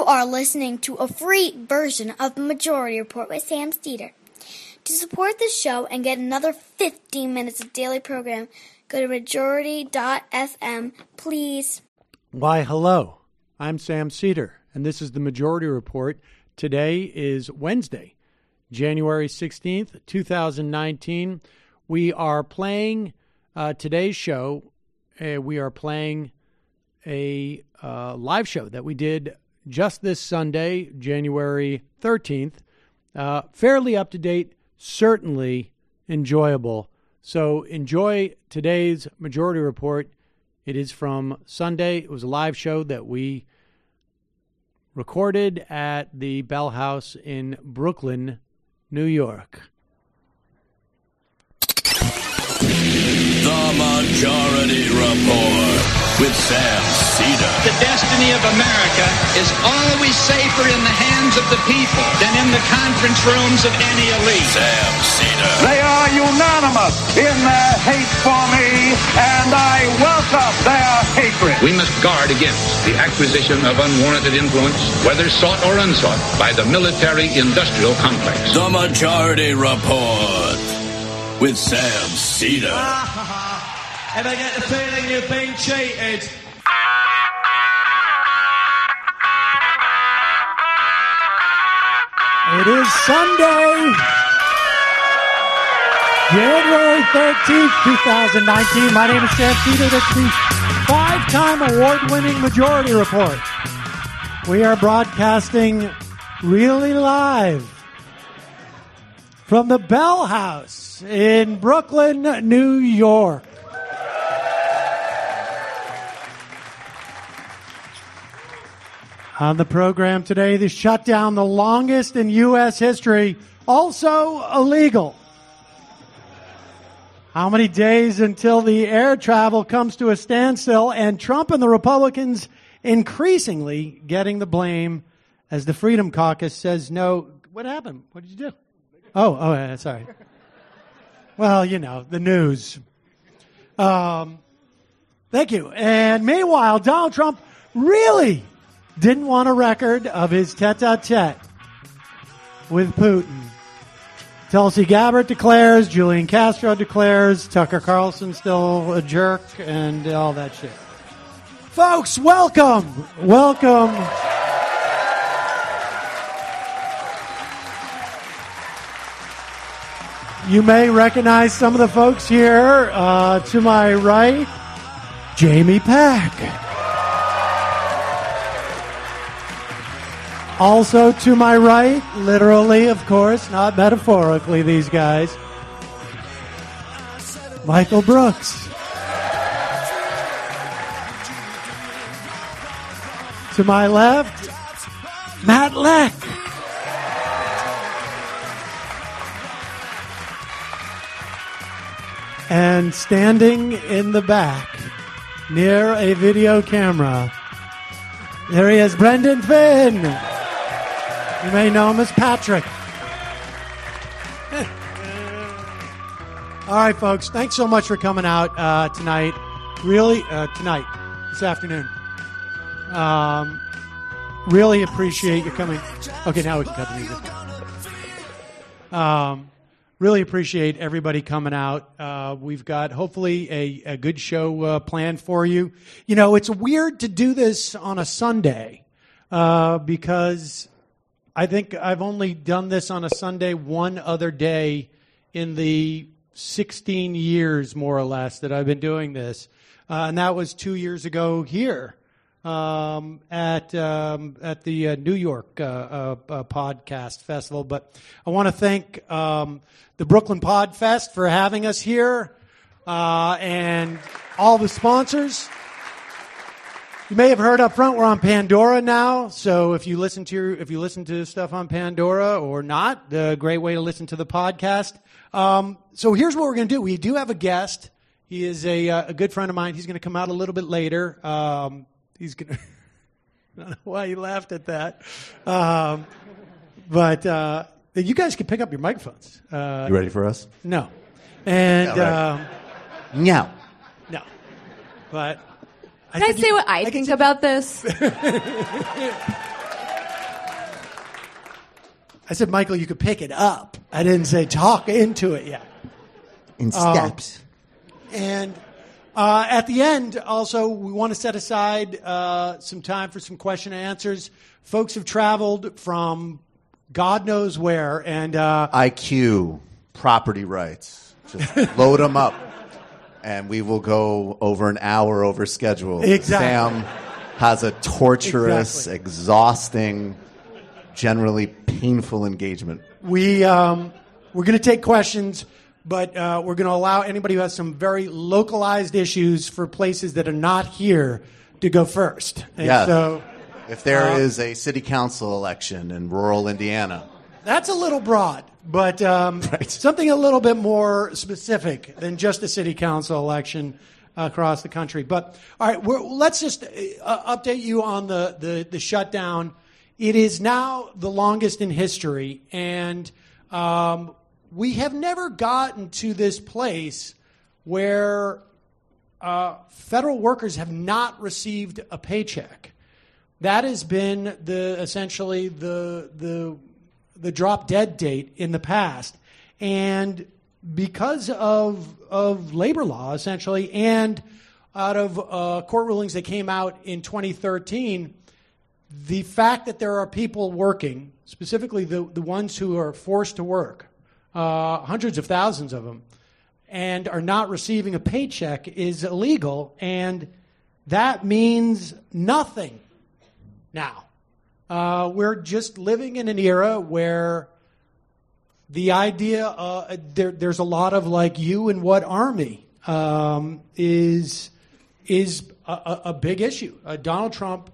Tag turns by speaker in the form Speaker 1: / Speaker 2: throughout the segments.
Speaker 1: are listening to a free version of the Majority Report with Sam Steeder. To support the show and get another 15 minutes of daily program, go to majority.fm, please.
Speaker 2: Why, hello. I'm Sam Steeder, and this is the Majority Report. Today is Wednesday, January 16th, 2019. We are playing today's show. We are playing a live show that we did just this Sunday, January 13th. Fairly up to date, certainly enjoyable. So enjoy today's Majority Report. It is from Sunday. It was a live show that we recorded at the Bell House in Brooklyn, New York.
Speaker 3: The Majority Report with Sam Steeder.
Speaker 4: The destiny of America is always safer in the hands of the people than in the conference rooms of any elite.
Speaker 3: Sam Steeder.
Speaker 5: They are unanimous in their hate for me, and I welcome their hatred.
Speaker 4: We must guard against the acquisition of unwarranted influence, whether sought or unsought, by the military-industrial complex.
Speaker 3: The Majority Report with Sam Steeder.
Speaker 6: If I get the feeling you've been cheated.
Speaker 2: It is Sunday, January 13th, 2019. My name is Sam Steeder. That's the five-time award-winning Majority Report. We are broadcasting really live from the Bell House in Brooklyn, New York. On the program today, the shutdown, the longest in U.S. history, also illegal. How many days until the air travel comes to a standstill, and Trump and the Republicans increasingly getting the blame as the Freedom Caucus says no. What happened? What did you do? Oh, sorry. Well, you know, the news. Thank you. And meanwhile, Donald Trump really didn't want a record of his tete-a-tete with Putin. Tulsi Gabbard declares, Julian Castro declares, Tucker Carlson still a jerk, and all that shit. Folks, welcome. You may recognize some of the folks here. To my right, Jamie Pack. Also to my right, literally, of course, not metaphorically, these guys, Michael Brooks. To my left, Matt Leck. And standing in the back, near a video camera, there he is, Brendan Finn. You may know him as Patrick. All right, folks. Thanks so much for coming out tonight. Really, this afternoon. Really appreciate you coming. Okay, now we can cut the music. Really appreciate everybody coming out. We've got hopefully a good show planned for you. You know, it's weird to do this on a Sunday because I think I've only done this on a Sunday one other day in the 16 years, more or less, that I've been doing this. And that was 2 years ago here at the New York Podcast Festival. But I want to thank the Brooklyn Pod Fest for having us here and all the sponsors. You may have heard up front we're on Pandora now, so if you listen to stuff on Pandora or not, a great way to listen to the podcast. So here's what we're going to do. We do have a guest. He is a good friend of mine. He's going to come out a little bit later. He's going to. I don't know why you laughed at that, but you guys can pick up your microphones.
Speaker 7: You ready for us?
Speaker 2: No, and
Speaker 7: No.
Speaker 2: But.
Speaker 8: Can I say what I think about this?
Speaker 2: I said, Michael, you could pick it up. I didn't say talk into it yet.
Speaker 7: In steps.
Speaker 2: And at the end, also, we want to set aside some time for some question and answers. Folks have traveled from God knows where. And
Speaker 7: IQ, property rights. Just load them up. And we will go over an hour over schedule.
Speaker 2: Exactly.
Speaker 7: Sam has a torturous, exhausting, generally painful engagement.
Speaker 2: We're going to take questions, but we're going to allow anybody who has some very localized issues for places that are not here to go first. And
Speaker 7: Yeah.
Speaker 2: so
Speaker 7: If there is a city council election in rural Indiana.
Speaker 2: that's a little broad, but
Speaker 7: Right.
Speaker 2: something a little bit more specific than just a city council election across the country. But all right, let's just update you on the shutdown. It is now the longest in history, and we have never gotten to this place where federal workers have not received a paycheck. That has been essentially the drop dead date in the past, and because of labor law essentially, and out of court rulings that came out in 2013. The fact that there are people working, specifically the ones who are forced to work, hundreds of thousands of them, and are not receiving a paycheck is illegal, and that means nothing now. We're just living in an era where the idea, there's a lot of like you and what army is a big issue. Donald Trump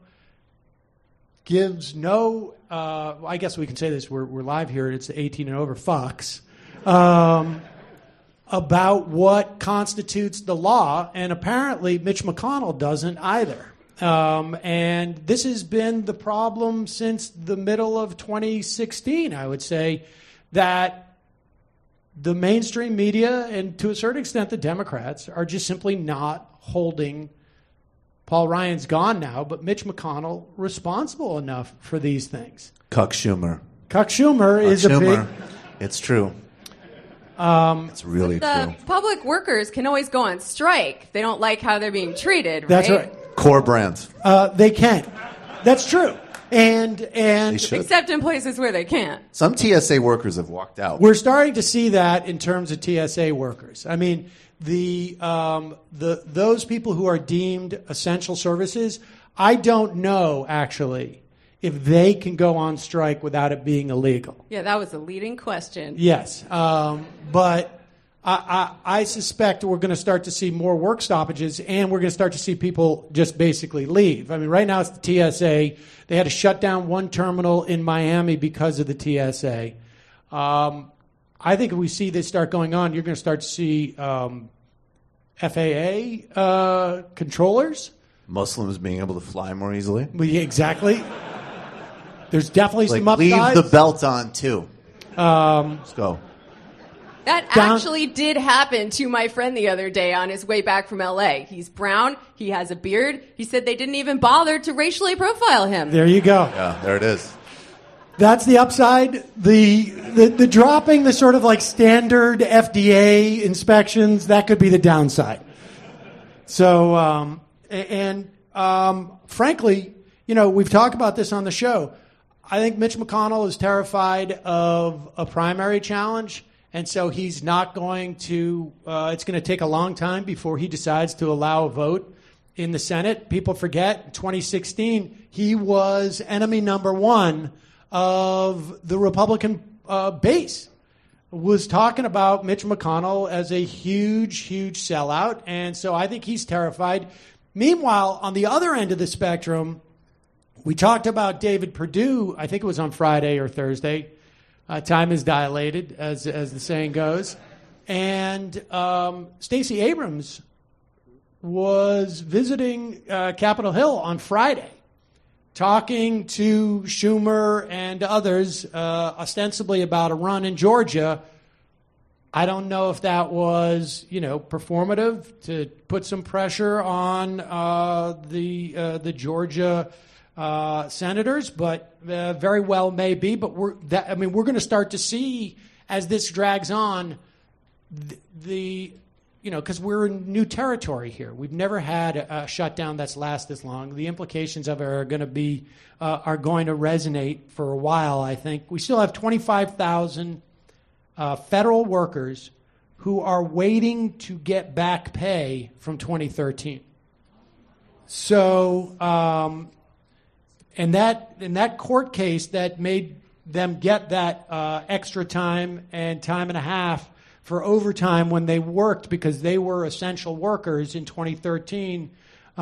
Speaker 2: gives no, I guess we can say this, we're live here, it's the 18 and over fucks, about what constitutes the law, and apparently Mitch McConnell doesn't either. And this has been the problem since the middle of 2016, I would say, that the mainstream media, and to a certain extent the Democrats, are just simply not holding Paul Ryan's gone now, but Mitch McConnell responsible enough for these things.
Speaker 7: Cuck Schumer.
Speaker 2: Cuck Schumer is a big...
Speaker 7: It's true. It's really
Speaker 8: The
Speaker 7: true.
Speaker 8: public workers can always go on strike. They don't like how they're being treated, right?
Speaker 2: That's right.
Speaker 7: Core brands.
Speaker 2: They can. That's true. And
Speaker 7: They should.
Speaker 8: Except in places where they can't.
Speaker 7: Some TSA workers have walked out.
Speaker 2: we're starting to see that in terms of TSA workers. I mean, those people who are deemed essential services, I don't know actually if they can go on strike without it being illegal.
Speaker 8: Yeah, that was a leading question.
Speaker 2: Yes, but I suspect we're going to start to see more work stoppages, and we're going to start to see people just basically leave. I mean, right now it's the TSA. They had to shut down one terminal in Miami because of the TSA. I think if we see this start going on, you're going to start to see FAA controllers.
Speaker 7: Muslims being able to fly more easily.
Speaker 2: Exactly. There's definitely
Speaker 7: Like,
Speaker 2: some upsides.
Speaker 7: leave the belt on, too. Let's go.
Speaker 8: That
Speaker 2: Down-
Speaker 8: actually did happen to my friend the other day on his way back from L.A. He's brown. He has a beard. He said they didn't even bother to racially profile him.
Speaker 2: There you go.
Speaker 7: Yeah, there it is.
Speaker 2: That's the upside. The dropping the sort of like standard FDA inspections, that could be the downside. So, frankly, you know, we've talked about this on the show. I think Mitch McConnell is terrified of a primary challenge, and so he's not going to, it's going to take a long time before he decides to allow a vote in the Senate. People forget, in 2016, he was enemy number one of the Republican base. Was talking about Mitch McConnell as a huge, huge sellout, and so I think he's terrified. Meanwhile, on the other end of the spectrum, we talked about David Perdue, I think it was on Friday or Thursday. Time is dilated, as the saying goes. And Stacey Abrams was visiting Capitol Hill on Friday, talking to Schumer and others, ostensibly about a run in Georgia. I don't know if that was, performative to put some pressure on the Georgia senators, but very well may be. But we're going to start to see as this drags on because we're in new territory here. We've never had a shutdown that's lasted this long. The implications of it are going to resonate for a while. I think we still have 25,000 federal workers who are waiting to get back pay from 2013. So, and that court case that made them get that extra time and time and a half for overtime when they worked because they were essential workers in 2013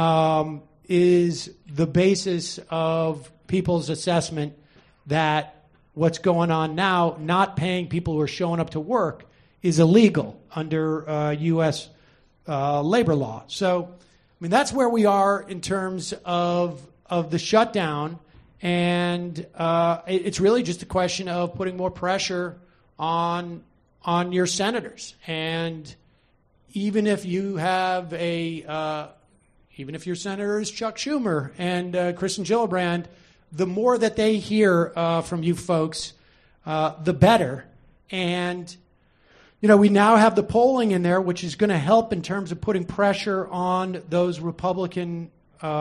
Speaker 2: is the basis of people's assessment that what's going on now, not paying people who are showing up to work, is illegal under U.S. labor law. So, that's where we are in terms of the shutdown, and it's really just a question of putting more pressure on your senators. And even if you have even if your senator is Chuck Schumer and Kirsten Gillibrand, the more that they hear from you folks, the better. And we now have the polling in there, which is going to help in terms of putting pressure on those Republican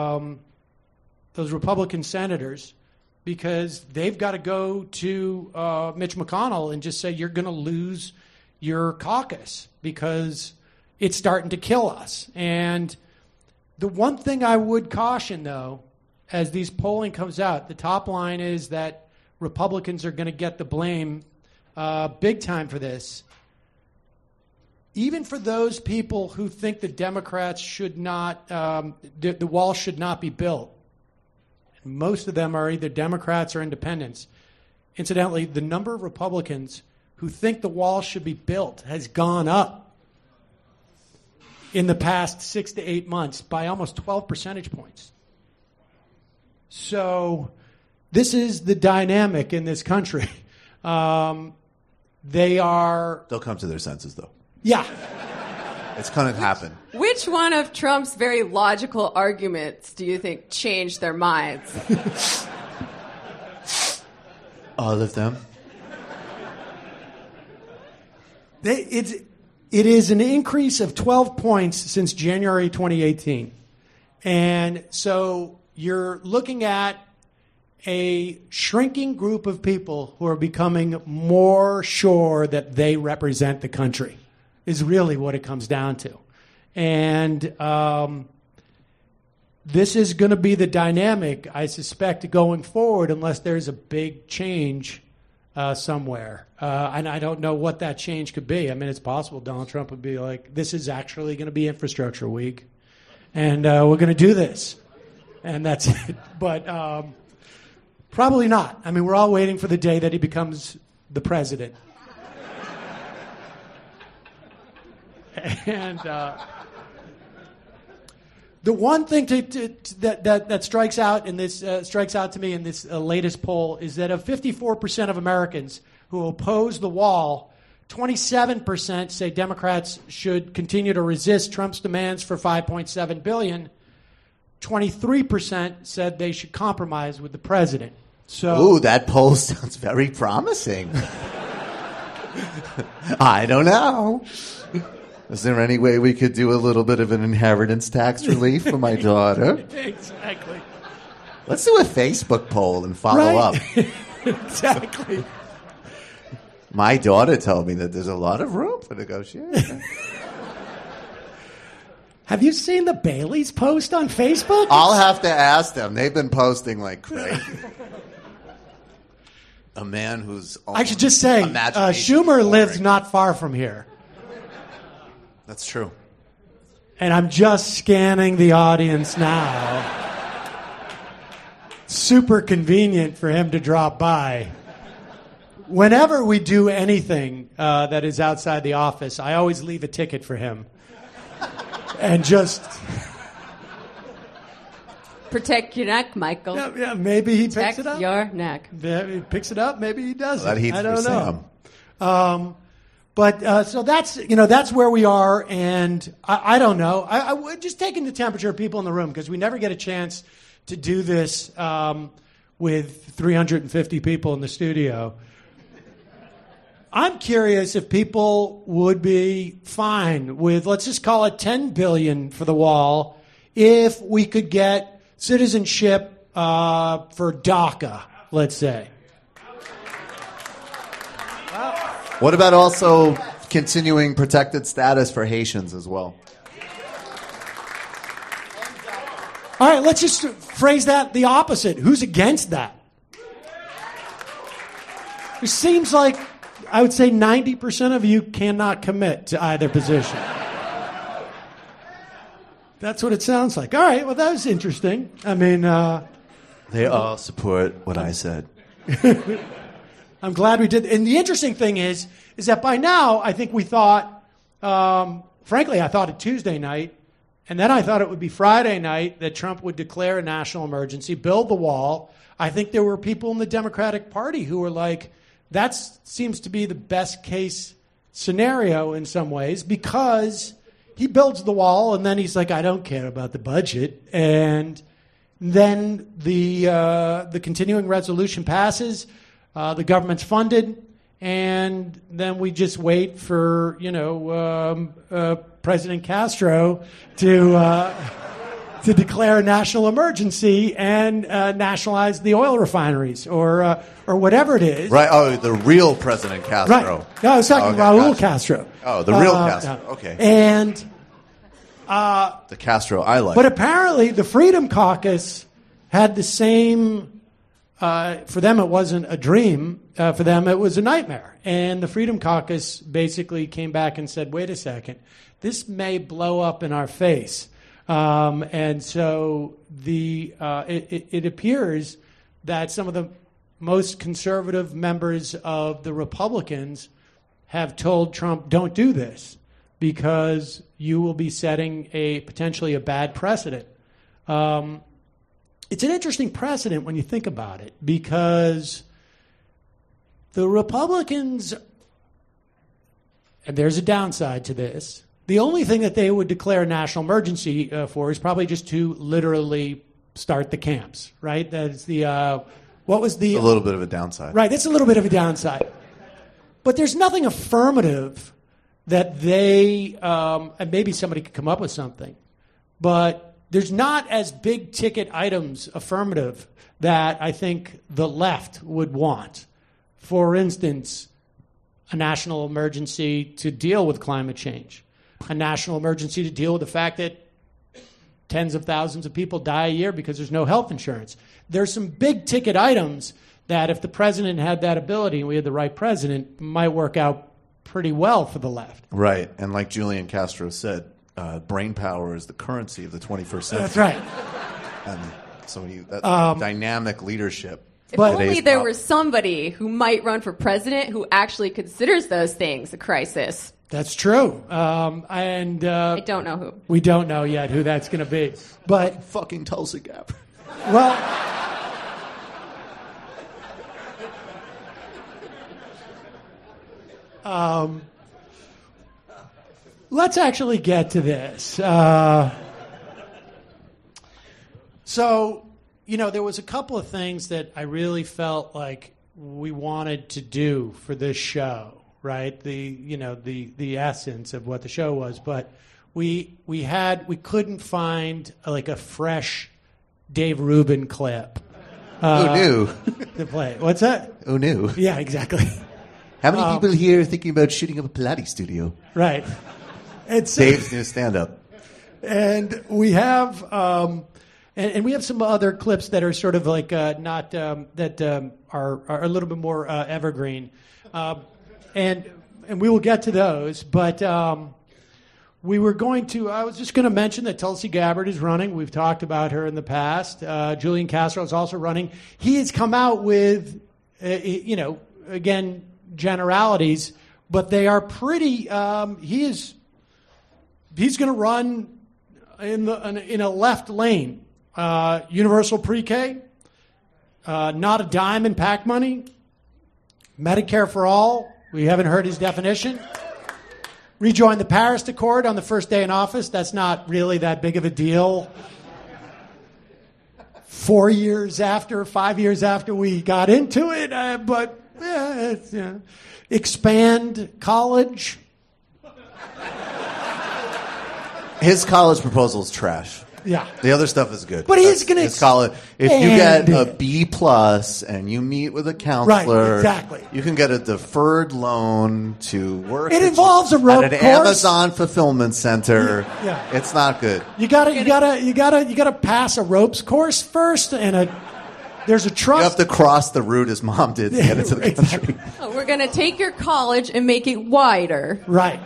Speaker 2: senators, because they've got to go to Mitch McConnell and just say, you're going to lose your caucus because it's starting to kill us. And the one thing I would caution, though, as these polling comes out, the top line is that Republicans are going to get the blame big time for this. Even for those people who think the Democrats should not, the wall should not be built. Most of them are either Democrats or independents. Incidentally, the number of Republicans who think the wall should be built has gone up in the past 6 to 8 months by almost 12 percentage points. So this is the dynamic in this country. They'll
Speaker 7: come to their senses, though.
Speaker 2: Yeah.
Speaker 7: It's going to happen.
Speaker 8: Which one of Trump's very logical arguments do you think changed their minds?
Speaker 7: All of them.
Speaker 2: It is an increase of 12 points since January 2018. And so you're looking at a shrinking group of people who are becoming more sure that they represent the country, is really what it comes down to. And this is going to be the dynamic, I suspect, going forward, unless there's a big change somewhere. And I don't know what that change could be. It's possible Donald Trump would be like, this is actually going to be infrastructure week, and we're going to do this. And that's it. But probably not. We're all waiting for the day that he becomes the president. And the one thing that strikes out in this strikes out to me in this latest poll is that of 54% of Americans who oppose the wall, 27% say Democrats should continue to resist Trump's demands for $5.7 billion. 23% said they should compromise with the president. So,
Speaker 7: ooh, that poll sounds very promising. I don't know. Is there any way we could do a little bit of an inheritance tax relief for my daughter?
Speaker 2: Exactly.
Speaker 7: Let's do a Facebook poll and follow up.
Speaker 2: Exactly.
Speaker 7: My daughter told me that there's a lot of room for negotiation.
Speaker 2: Have you seen the Baileys post on Facebook?
Speaker 7: I'll have to ask them. They've been posting like crazy. A man who's...
Speaker 2: I should just say, Schumer lives not far from here.
Speaker 7: That's true.
Speaker 2: And I'm just scanning the audience now. Super convenient for him to drop by. Whenever we do anything that is outside the office, I always leave a ticket for him. And just...
Speaker 8: Protect your neck, Michael.
Speaker 2: Yeah, maybe he picks it up.
Speaker 8: Protect your neck.
Speaker 2: Maybe he picks it up, maybe he doesn't.
Speaker 7: I don't know.
Speaker 2: But so that's where we are, and I don't know. I just taking the temperature of people in the room, because we never get a chance to do this with 350 people in the studio. I'm curious if people would be fine with, let's just call it $10 billion for the wall, if we could get citizenship for DACA, let's say.
Speaker 7: What about also continuing protected status for Haitians as well?
Speaker 2: All right, let's just phrase that the opposite. Who's against that? It seems like, I would say 90% of you cannot commit to either position. That's what it sounds like. All right, well, that was interesting. I mean...
Speaker 7: they all support what I said.
Speaker 2: I'm glad we did. And the interesting thing is that by now, I think we thought, frankly, I thought it Tuesday night, and then I thought it would be Friday night that Trump would declare a national emergency, build the wall. I think there were people in the Democratic Party who were like, that seems to be the best case scenario in some ways, because he builds the wall and then he's like, I don't care about the budget. And then the continuing resolution passes, the government's funded, and then we just wait for, President Castro to declare a national emergency and nationalize the oil refineries or whatever it is.
Speaker 7: Right. Oh, the real President Castro.
Speaker 2: Right. No, I was talking Raul Castro.
Speaker 7: Oh, the real Castro.
Speaker 2: No.
Speaker 7: Okay.
Speaker 2: And
Speaker 7: the Castro I like.
Speaker 2: But apparently the Freedom Caucus had the same. For them, it wasn't a dream. For them, it was a nightmare. And the Freedom Caucus basically came back and said, wait a second, this may blow up in our face. And so it appears that some of the most conservative members of the Republicans have told Trump, don't do this, because you will be setting potentially a bad precedent. It's an interesting precedent when you think about it, because the Republicans, and there's a downside to this, the only thing that they would declare a national emergency for is probably just to literally start the camps, right? That's the, what was the...
Speaker 7: A little bit of a downside.
Speaker 2: Right, that's a little bit of a downside. But there's nothing affirmative that they, and maybe somebody could come up with something, but there's not as big ticket items affirmative that I think the left would want. For instance, a national emergency to deal with climate change, a national emergency to deal with the fact that tens of thousands of people die a year because there's no health insurance. There's some big ticket items that if the president had that ability and we had the right president, might work out pretty well for the left.
Speaker 7: Right. And like Julian Castro said, brain power is the currency of the 21st century.
Speaker 2: That's right.
Speaker 7: And so dynamic leadership.
Speaker 8: If only there was somebody who might run for president who actually considers those things a crisis.
Speaker 2: That's true. And
Speaker 8: I don't know who.
Speaker 2: We don't know yet who that's going to be. But
Speaker 7: fucking Tulsi Gabbard.
Speaker 2: Well, let's actually get to this. So, there was a couple of things that I really felt like we wanted to do for this show, right? The essence of what the show was, but we couldn't find a fresh Dave Rubin clip.
Speaker 7: Who knew?
Speaker 2: To play. What's that?
Speaker 7: Who knew?
Speaker 2: Yeah, exactly.
Speaker 7: How many people here are thinking about shooting up a Pilates studio?
Speaker 2: Right. It's
Speaker 7: Dave's new stand-up.
Speaker 2: And we have and we have some other clips that are sort of like not that are a little bit more evergreen, and we will get to those. But we were going to. I was just going to mention that Tulsi Gabbard is running. We've talked about her in the past. Julian Castro is also running. He has come out with, again, generalities, but they are pretty. He's going to run in a left lane. Universal pre-K, not a dime in PAC money, Medicare for all. We haven't heard his definition. Rejoin the Paris Accord on the first day in office. That's not really that big of a deal. 5 years after we got into it, but it's, expand college.
Speaker 7: His college proposal is trash.
Speaker 2: Yeah.
Speaker 7: The other stuff is good.
Speaker 2: But he's going to...
Speaker 7: His college, if you get a B+ and you meet with a counselor,
Speaker 2: right, exactly.
Speaker 7: You can get a deferred loan to work.
Speaker 2: It involves a rope
Speaker 7: at an
Speaker 2: course.
Speaker 7: Amazon fulfillment center.
Speaker 2: Yeah.
Speaker 7: It's not good.
Speaker 2: You gotta pass a ropes course first, and there's a trust.
Speaker 7: You have to cross the route his mom did to get into the country.
Speaker 8: Oh, we're going to take your college and make it wider.
Speaker 2: Right.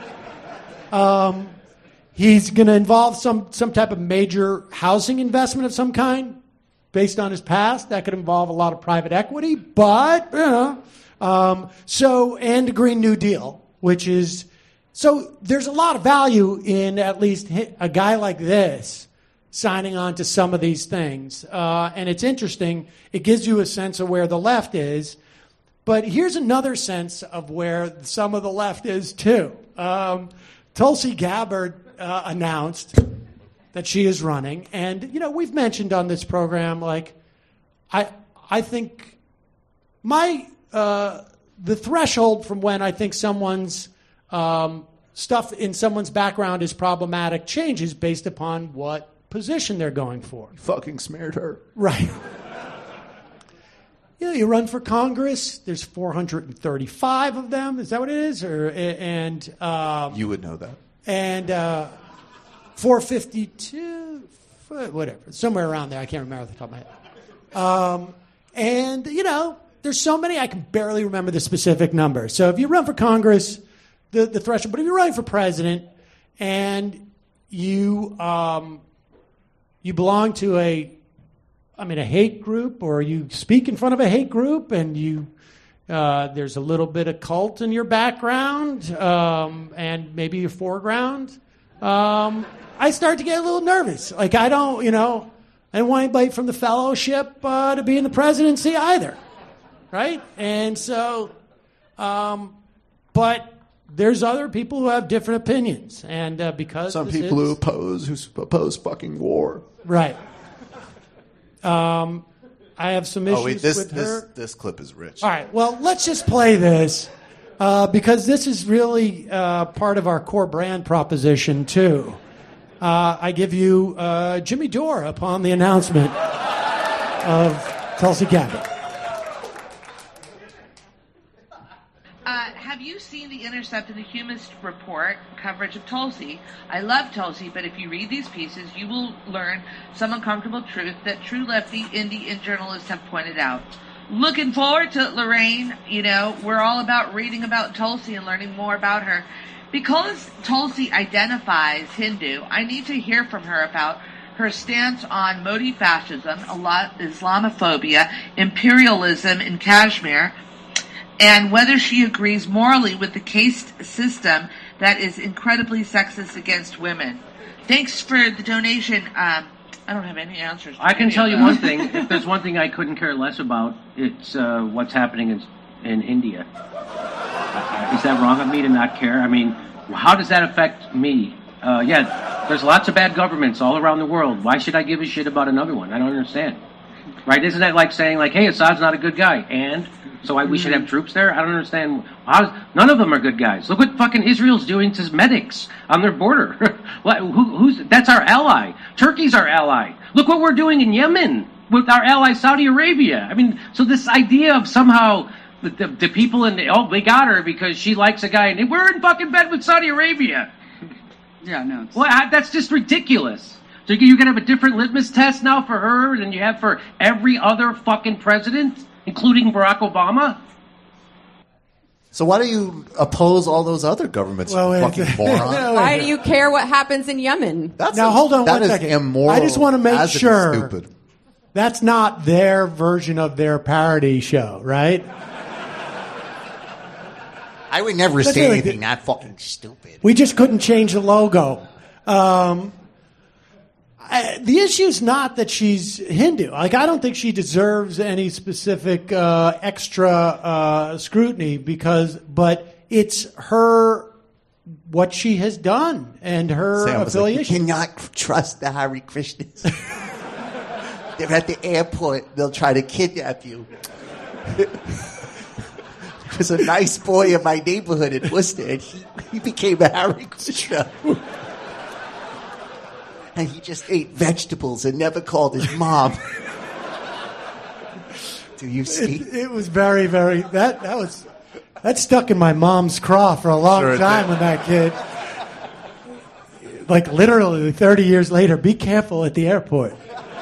Speaker 2: He's going to involve some type of major housing investment of some kind based on his past. That could involve a lot of private equity, but, and a Green New Deal, which is, so there's a lot of value in at least a guy like this signing on to some of these things. And it's interesting. It gives you a sense of where the left is. But here's another sense of where some of the left is, too. Tulsi Gabbard announced that she is running. And, we've mentioned on this program, like, I think the threshold from when I think someone's stuff in someone's background is problematic changes based upon what position they're going for.
Speaker 7: You fucking smeared her.
Speaker 2: Right. You run for Congress. There's 435 of them. Is that what it is?
Speaker 7: You would know that.
Speaker 2: And 452, whatever, somewhere around there. I can't remember off the top of my head. There's so many I can barely remember the specific number. So if you run for Congress, the threshold. But if you're running for president and you belong to a hate group, or you speak in front of a hate group, and there's a little bit of cult in your background, and maybe your foreground, I start to get a little nervous. Like, I don't want anybody from the fellowship to be in the presidency either, right? And so, but there's other people who have different opinions, and because
Speaker 7: some people who oppose fucking war,
Speaker 2: right? I have some issues with her.
Speaker 7: This clip is rich.
Speaker 2: All right, well, let's just play this because this is really part of our core brand proposition, too. I give you Jimmy Dore upon the announcement of Tulsi Gabbard.
Speaker 9: Have you seen The Intercept and the Humanist Report coverage of Tulsi? I love Tulsi, but if you read these pieces, you will learn some uncomfortable truth that true lefty, indie, and journalists have pointed out. Looking forward to it, Lorraine. We're all about reading about Tulsi and learning more about her. Because Tulsi identifies Hindu, I need to hear from her about her stance on Modi fascism, Islamophobia, imperialism in Kashmir, and whether she agrees morally with the caste system that is incredibly sexist against women. Thanks for the donation. I don't have any answers.
Speaker 10: I can tell you one thing. If there's one thing I couldn't care less about, it's what's happening in India. Is that wrong of me to not care? I mean, how does that affect me? There's lots of bad governments all around the world. Why should I give a shit about another one? I don't understand. Right? Isn't that like saying, hey, Assad's not a good guy, and so we should have troops there? I don't understand. None of them are good guys. Look what fucking Israel's doing to medics on their border. That's our ally. Turkey's our ally. Look what we're doing in Yemen with our ally Saudi Arabia. I mean, so this idea of somehow the people they got her because she likes a guy, and we're in fucking bed with Saudi Arabia.
Speaker 11: Yeah, no.
Speaker 10: That's just ridiculous. So you're going to have a different litmus test now for her than you have for every other fucking president, including Barack Obama?
Speaker 7: So why do you oppose all those other governments, fucking moron?
Speaker 8: Why do you care what happens in Yemen?
Speaker 2: Hold on one second.
Speaker 7: That is immoral.
Speaker 2: I just want to make sure
Speaker 7: stupid.
Speaker 2: That's not their version of their parody show, right?
Speaker 7: I would never say anything that fucking stupid.
Speaker 2: We just couldn't change the logo. The issue's not that she's Hindu. I don't think she deserves any specific extra scrutiny but it's what she has done and her affiliation.
Speaker 7: You cannot trust the Hare Krishnas. They're at the airport. They'll try to kidnap you. There's a nice boy in my neighborhood in Worcester, and he became a Hare Krishna. And he just ate vegetables and never called his mom. Do you see?
Speaker 2: It was very, very... That stuck in my mom's craw for a long time when that kid... Like literally 30 years later, be careful at the airport.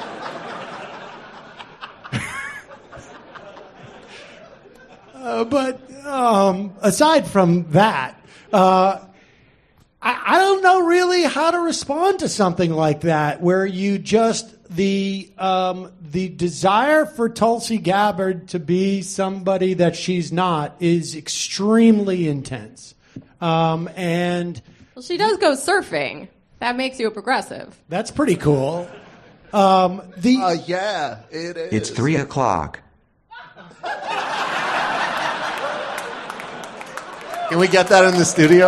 Speaker 2: But aside from that, I don't know really how to respond to something like that, where you just the desire for Tulsi Gabbard to be somebody that she's not is extremely intense, and.
Speaker 8: Well, she does go surfing. That makes you a progressive.
Speaker 2: That's pretty cool.
Speaker 7: Yeah, it is.
Speaker 11: It's 3:00.
Speaker 7: Can we get that in the studio?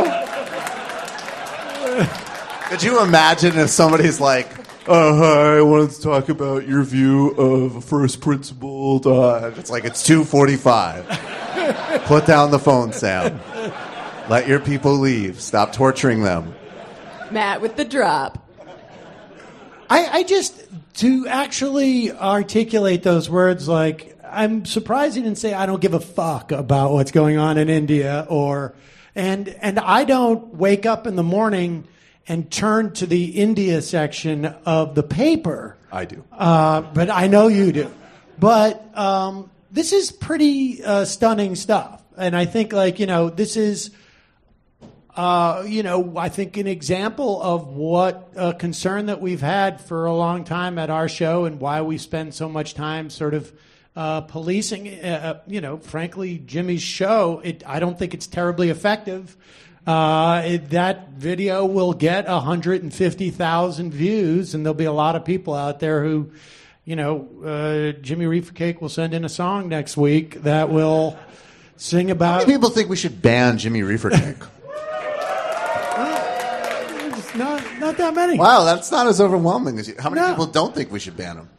Speaker 7: Could you imagine if somebody's like, hi, I wanted to talk about your view of first principle. It's like, it's 2:45. Put down the phone, Sam. Let your people leave. Stop torturing them.
Speaker 8: Matt with the drop.
Speaker 2: I just, to actually articulate those words, like, I'm surprised you didn't say I don't give a fuck about what's going on in India, and I don't wake up in the morning and turn to the India section of the paper.
Speaker 7: I do.
Speaker 2: But I know you do. But this is pretty stunning stuff. And I think, this is... I think an example of what a concern that we've had for a long time at our show and why we spend so much time sort of policing, frankly, Jimmy's show. I don't think it's terribly effective. That video will get 150,000 views, and there'll be a lot of people out there who, Jimmy Reefer Cake will send in a song next week that will sing about...
Speaker 7: How many people think we should ban Jimmy Reefer Cake?
Speaker 2: Not that many.
Speaker 7: Wow, that's not as overwhelming as you. How many people don't think we should ban him?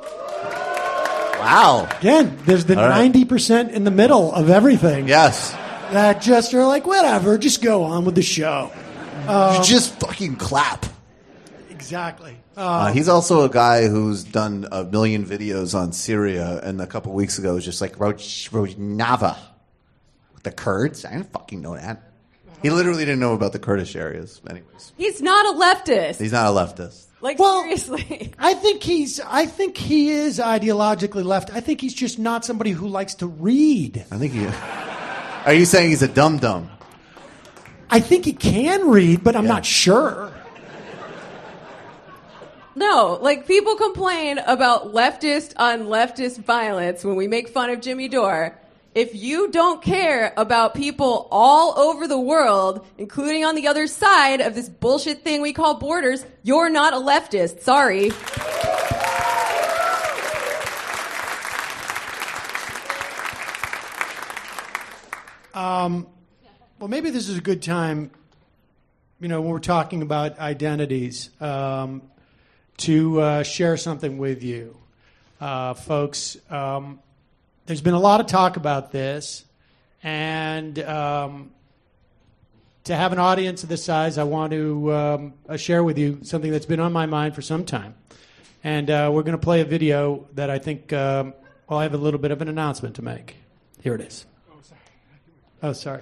Speaker 7: Wow.
Speaker 2: Again, there's the 90% in the middle of everything.
Speaker 7: Yes.
Speaker 2: That just are like, whatever, just go on with the show.
Speaker 7: You just fucking clap.
Speaker 2: Exactly.
Speaker 7: He's also a guy who's done 1 million videos on Syria, and a couple weeks ago was just like Rojava. The Kurds? I didn't fucking know that. He literally didn't know about the Kurdish areas. Anyways,
Speaker 8: he's not a leftist.
Speaker 7: He's not a leftist.
Speaker 8: Seriously.
Speaker 2: I think he is ideologically left. I think he's just not somebody who likes to read.
Speaker 7: Are you saying he's a dum-dum?
Speaker 2: I think he can read, but I'm not sure.
Speaker 8: No, people complain about leftist on leftist violence when we make fun of Jimmy Dore. If you don't care about people all over the world, including on the other side of this bullshit thing we call borders, you're not a leftist. Sorry.
Speaker 2: Well, maybe this is a good time, when we're talking about identities, to share something with you. Folks, there's been a lot of talk about this, and to have an audience of this size, I want to share with you something that's been on my mind for some time. And we're going to play a video that I think, I have a little bit of an announcement to make. Here it is. Oh, sorry.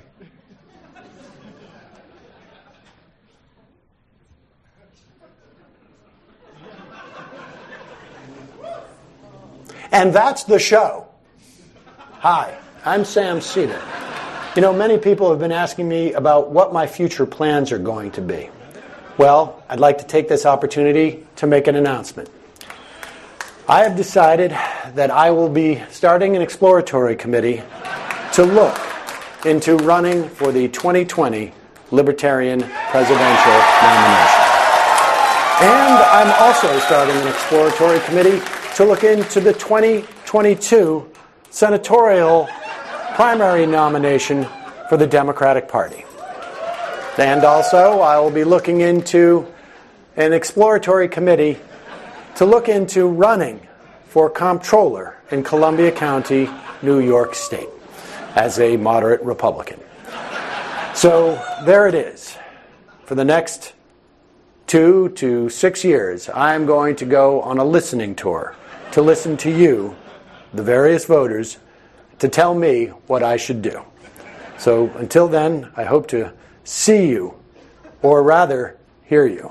Speaker 12: And that's the show. Hi, I'm Sam Seder. Many people have been asking me about what my future plans are going to be. Well, I'd like to take this opportunity to make an announcement. I have decided that I will be starting an exploratory committee to look into running for the 2020 Libertarian presidential nomination. And I'm also starting an exploratory committee to look into the 2022 senatorial primary nomination for the Democratic Party. And also, I will be looking into an exploratory committee to look into running for comptroller in Columbia County, New York State, as a moderate Republican. So there it is. For the next 2 to 6 years, I'm going to go on a listening tour to listen to you, the various voters, to tell me what I should do. So until then, I hope to see you, or rather, hear you.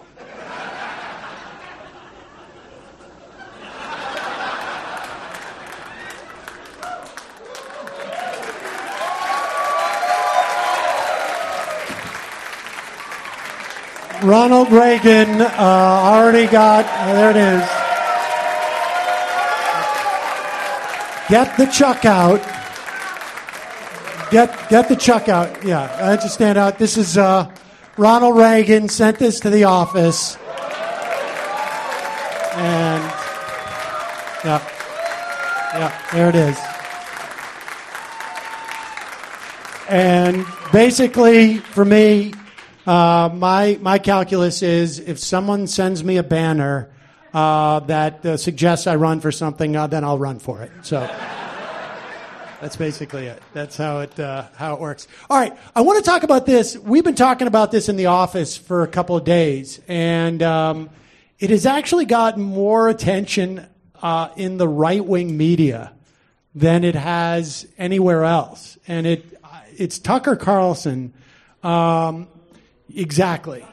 Speaker 2: Ronald Reagan already got, there it is. Get the Chuck out. Get the Chuck out. Yeah, I just stand out. This is Ronald Reagan sent this to the office. And, yeah, there it is. And basically, for me, my calculus is if someone sends me a banner that suggests I run for something, then I'll run for it. So that's basically it. That's how it works. All right, I want to talk about this. We've been talking about this in the office for a couple of days, and it has actually gotten more attention in the right-wing media than it has anywhere else, and it's Tucker Carlson. Exactly.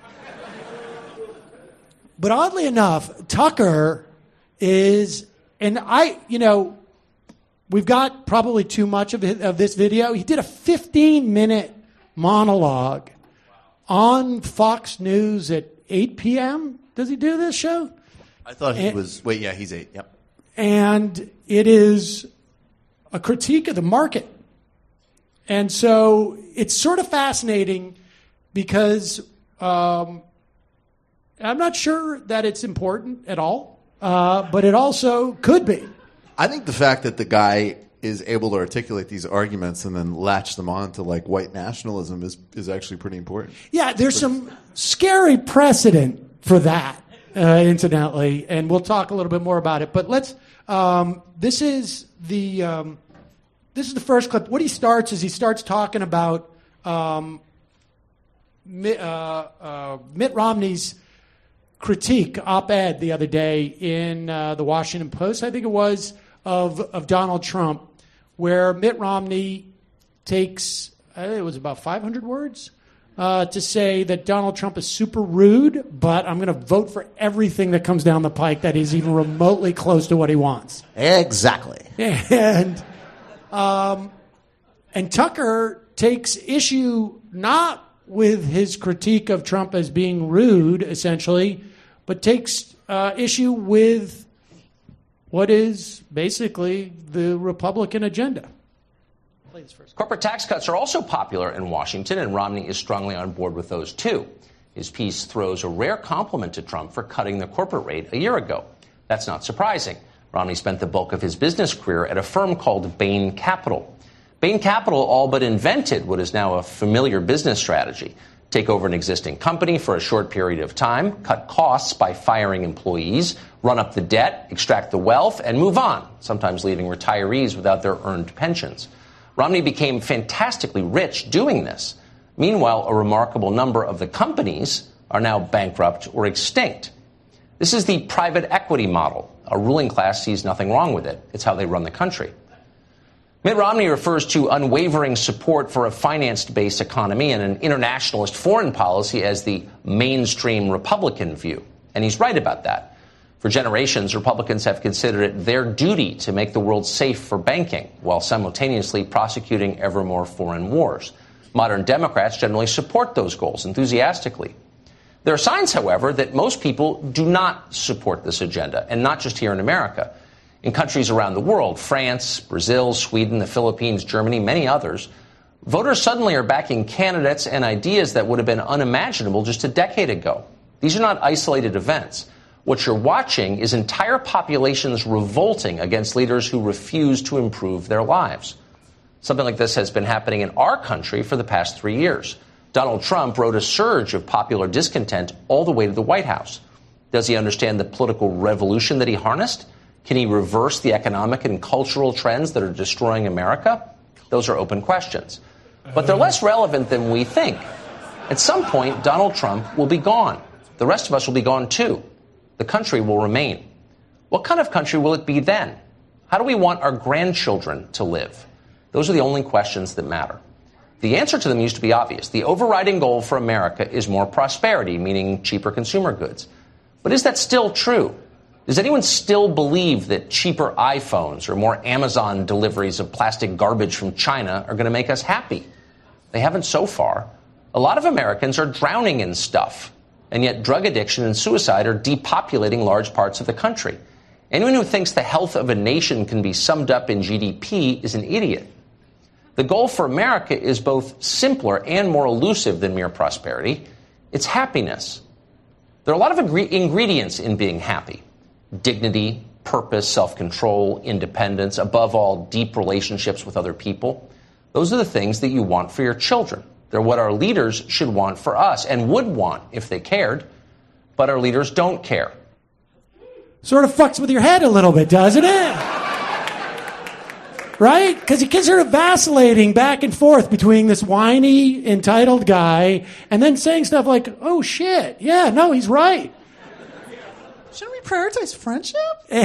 Speaker 2: But oddly enough, Tucker is, and we've got probably too much of this video. He did a 15-minute monologue on Fox News at 8 p.m. Does he do this show?
Speaker 7: I thought he was, he's 8, yep.
Speaker 2: And it is a critique of the market. And so it's sort of fascinating because I'm not sure that it's important at all, but it also could be.
Speaker 7: I think the fact that the guy is able to articulate these arguments and then latch them on to like white nationalism is actually pretty important.
Speaker 2: Yeah, there's some scary precedent for that, incidentally, and we'll talk a little bit more about it. But let's. This is the first clip. What he starts is he starts talking about Mitt Romney's critique op-ed the other day in the Washington Post, I think it was, of Donald Trump, where Mitt Romney takes, it was about 500 words, to say that Donald Trump is super rude, but I'm going to vote for everything that comes down the pike that is even remotely close to what he wants.
Speaker 7: Exactly.
Speaker 2: And Tucker takes issue not with his critique of Trump as being rude, essentially, but takes issue with what is basically the Republican agenda. Play this first.
Speaker 11: Corporate tax cuts are also popular in Washington, and Romney is strongly on board with those, too. His piece throws a rare compliment to Trump for cutting the corporate rate a year ago. That's not surprising. Romney spent the bulk of his business career at a firm called Bain Capital. Bain Capital all but invented what is now a familiar business strategy. Take over an existing company for a short period of time, cut costs by firing employees, run up the debt, extract the wealth, and move on, sometimes leaving retirees without their earned pensions. Romney became fantastically rich doing this. Meanwhile, a remarkable number of the companies are now bankrupt or extinct. This is the private equity model. A ruling class sees nothing wrong with it. It's how they run the country. Mitt Romney refers to unwavering support for a finance-based economy and an internationalist foreign policy as the mainstream Republican view. And he's right about that. For generations, Republicans have considered it their duty to make the world safe for banking, while simultaneously prosecuting ever more foreign wars. Modern Democrats generally support those goals enthusiastically. There are signs, however, that most people do not support this agenda, and not just here in America. In countries around the world, France, Brazil, Sweden, the Philippines, Germany, many others, voters suddenly are backing candidates and ideas that would have been unimaginable just a decade ago. These are not isolated events. What you're watching is entire populations revolting against leaders who refuse to improve their lives. Something like this has been happening in our country for the past 3 years. Donald Trump rode a surge of popular discontent all the way to the White House. Does he understand the political revolution that he harnessed? Can he reverse the economic and cultural trends that are destroying America? Those are open questions. But they're less relevant than we think. At some point, Donald Trump will be gone. The rest of us will be gone too. The country will remain. What kind of country will it be then? How do we want our grandchildren to live? Those are the only questions that matter. The answer to them used to be obvious. The overriding goal for America is more prosperity, meaning cheaper consumer goods. But is that still true? Does anyone still believe that cheaper iPhones or more Amazon deliveries of plastic garbage from China are going to make us happy? They haven't so far. A lot of Americans are drowning in stuff, and yet drug addiction and suicide are depopulating large parts of the country. Anyone who thinks the health of a nation can be summed up in GDP is an idiot. The goal for America is both simpler and more elusive than mere prosperity. It's happiness. There are a lot of ingredients in being happy. Dignity, purpose, self-control, independence, above all, deep relationships with other people. Those are the things that you want for your children. They're what our leaders should want for us and would want if they cared. But our leaders don't care.
Speaker 2: Sort of fucks with your head a little bit, doesn't it? Right? Because he gets sort of vacillating back and forth between this whiny, entitled guy and then saying stuff like, oh, shit, yeah, no, he's right.
Speaker 13: Shouldn't we prioritize friendship?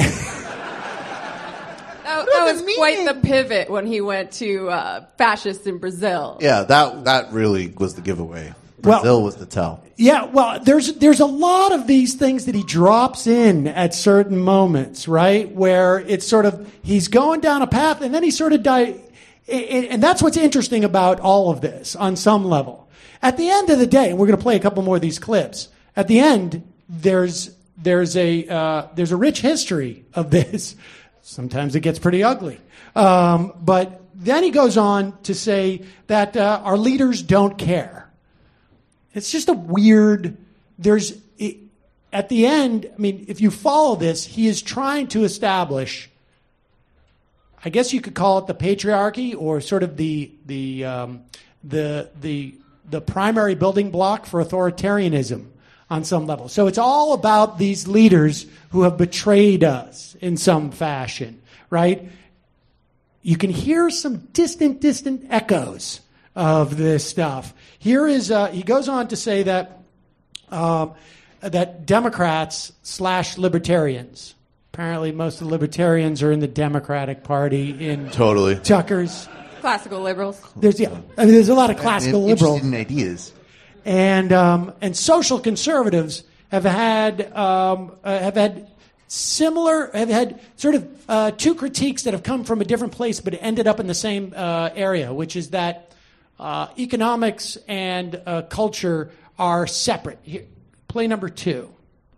Speaker 8: That was quite the pivot when he went to fascists in Brazil.
Speaker 7: Yeah, that really was the giveaway. Brazil was the tell.
Speaker 2: Yeah, well, there's a lot of these things that he drops in at certain moments, right? Where it's sort of, he's going down a path and then he sort of and that's what's interesting about all of this on some level. At the end of the day, and we're going to play a couple more of these clips, at the end, there's a rich history of this. Sometimes it gets pretty ugly. But then he goes on to say that our leaders don't care. It's just a weird, at the end, I mean, if you follow this, he is trying to establish, I guess you could call it the patriarchy or sort of the primary building block for authoritarianism on some level. So it's all about these leaders who have betrayed us in some fashion, right? You can hear some distant echoes of this stuff. Here is, he goes on to say that that Democrats / libertarians, apparently most of the libertarians are in the Democratic Party in Tucker's.
Speaker 8: Classical liberals.
Speaker 2: There's a lot of classical liberals.
Speaker 7: Interested in ideas.
Speaker 2: And social conservatives have had sort of two critiques that have come from a different place but ended up in the same area, which is that economics and culture are separate. Here, play number 2.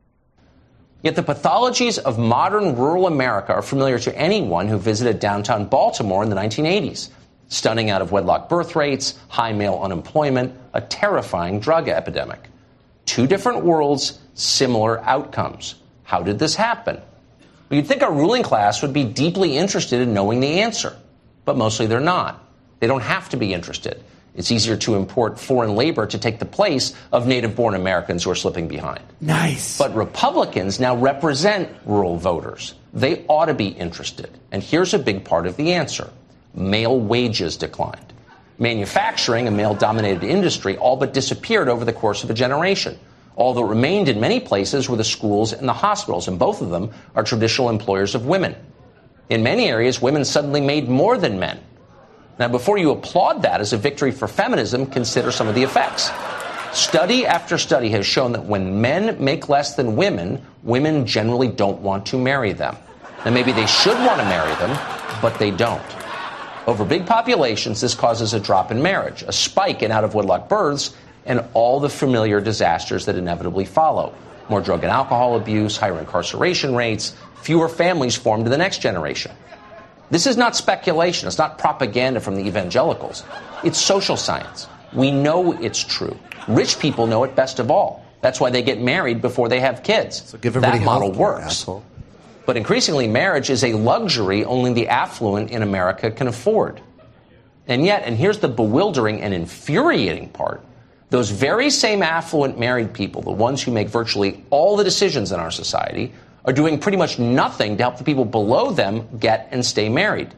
Speaker 11: Yet the pathologies of modern rural America are familiar to anyone who visited downtown Baltimore in the 1980s. Stunning out-of-wedlock birth rates, high male unemployment, a terrifying drug epidemic. Two different worlds, similar outcomes. How did this happen? Well, you'd think our ruling class would be deeply interested in knowing the answer, but mostly they're not. They don't have to be interested. It's easier to import foreign labor to take the place of native-born Americans who are slipping behind.
Speaker 2: Nice.
Speaker 11: But Republicans now represent rural voters. They ought to be interested. And here's a big part of the answer. Male wages declined. Manufacturing, a male-dominated industry, all but disappeared over the course of a generation. All that remained in many places were the schools and the hospitals, and both of them are traditional employers of women. In many areas, women suddenly made more than men. Now, before you applaud that as a victory for feminism, consider some of the effects. Study after study has shown that when men make less than women, women generally don't want to marry them. Now, maybe they should want to marry them, but they don't. Over big populations, this causes a drop in marriage, a spike in out-of-wedlock births, and all the familiar disasters that inevitably follow. More drug and alcohol abuse, higher incarceration rates, fewer families formed in the next generation. This is not speculation. It's not propaganda from the evangelicals. It's social science. We know it's true. Rich people know it best of all. That's why they get married before they have kids.
Speaker 7: So give everybody
Speaker 11: that model
Speaker 7: healthcare,
Speaker 11: works.
Speaker 7: asshole.
Speaker 11: But increasingly, marriage is a luxury only the affluent in America can afford. And yet, and here's the bewildering and infuriating part, those very same affluent married people, the ones who make virtually all the decisions in our society, are doing pretty much nothing to help the people below them get and stay married.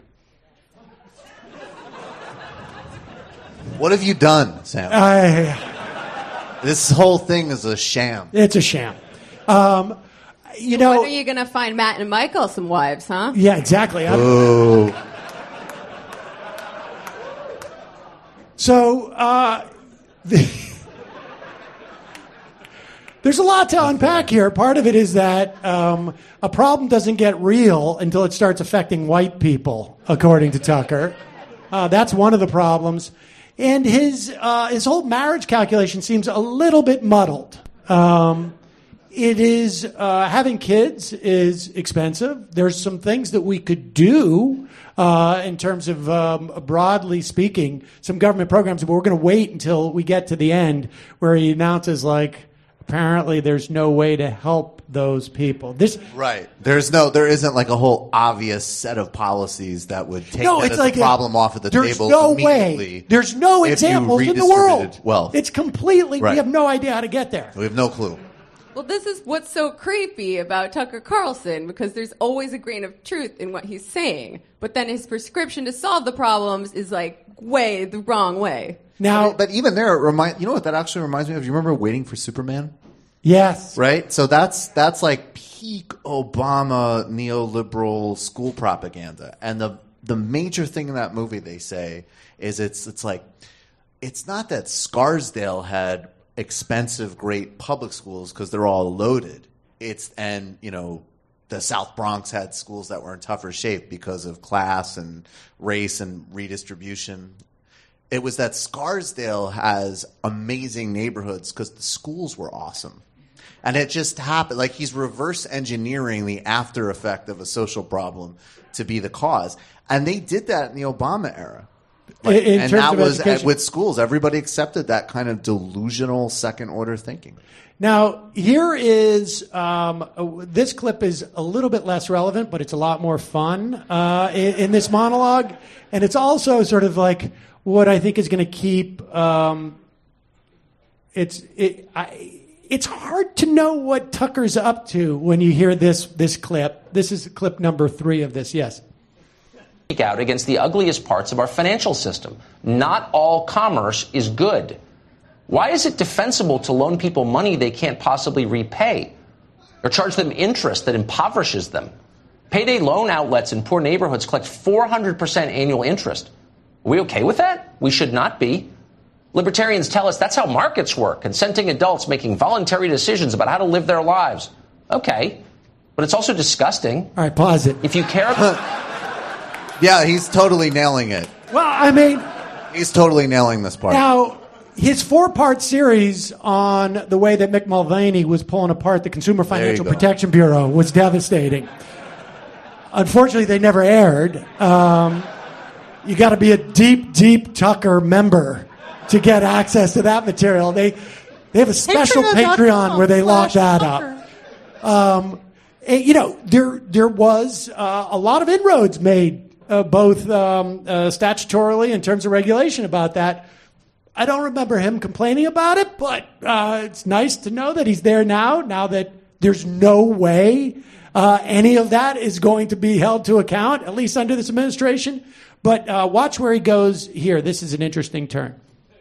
Speaker 7: What have you done, Sam? This whole thing is a sham.
Speaker 2: It's a sham.
Speaker 8: When are you going to find Matt and Michael some wives, huh?
Speaker 2: Yeah, exactly.
Speaker 7: Oh.
Speaker 2: So, there's a lot to unpack here. Part of it is that a problem doesn't get real until it starts affecting white people, according to Tucker. That's one of the problems. And his whole marriage calculation seems a little bit muddled. It is having kids is expensive. There's some things that we could do in terms of broadly speaking, some government programs, but we're going to wait until we get to the end where he announces apparently there's no way to help those people.
Speaker 7: Right. There isn't like a whole obvious set of policies that would take the problem off of the table immediately.
Speaker 2: There's no examples in the world.
Speaker 7: Wealth.
Speaker 2: It's completely,
Speaker 7: right.
Speaker 2: We have no idea how to get there.
Speaker 7: We have no clue.
Speaker 8: Well, this is what's so creepy about Tucker Carlson, because there's always a grain of truth in what he's saying. But then his prescription to solve the problems is way the wrong way.
Speaker 2: Now,
Speaker 7: but even there, you know what that actually reminds me of? You remember Waiting for Superman?
Speaker 2: Yes.
Speaker 7: Right? So that's like peak Obama neoliberal school propaganda. And the major thing in that movie they say is it's not that Scarsdale had expensive, great public schools because they're all loaded. The South Bronx had schools that were in tougher shape because of class and race and redistribution. It was that Scarsdale has amazing neighborhoods because the schools were awesome. And it just happened. He's reverse engineering the after effect of a social problem to be the cause. And they did that in the Obama era. And that was with schools. Everybody accepted that kind of delusional second order thinking.
Speaker 2: Now, here is this clip is a little bit less relevant, but it's a lot more fun in this monologue. And it's also sort of what I think is going to keep it's hard to know what Tucker's up to when you hear this clip. This is clip number 3 of this. Yes.
Speaker 11: Out against the ugliest parts of our financial system. Not all commerce is good. Why is it defensible to loan people money they can't possibly repay or charge them interest that impoverishes them? Payday loan outlets in poor neighborhoods collect 400% annual interest. Are we okay with that? We should not be. Libertarians tell us that's how markets work, consenting adults making voluntary decisions about how to live their lives. Okay, but it's also disgusting.
Speaker 2: All right, pause it.
Speaker 11: If you care about...
Speaker 7: Yeah, he's totally nailing it.
Speaker 2: Well,
Speaker 7: he's totally nailing this part.
Speaker 2: Now, his 4-part series on the way that Mick Mulvaney was pulling apart the Consumer Financial Protection Bureau was devastating. Unfortunately, they never aired. You got to be a deep Tucker member to get access to that material. They have a special Patreon where they lock that up. There was a lot of inroads made. Both statutorily in terms of regulation about that. I don't remember him complaining about it, but it's nice to know that he's there now that there's no way any of that is going to be held to account, at least under this administration. But watch where he goes here. This is an interesting turn.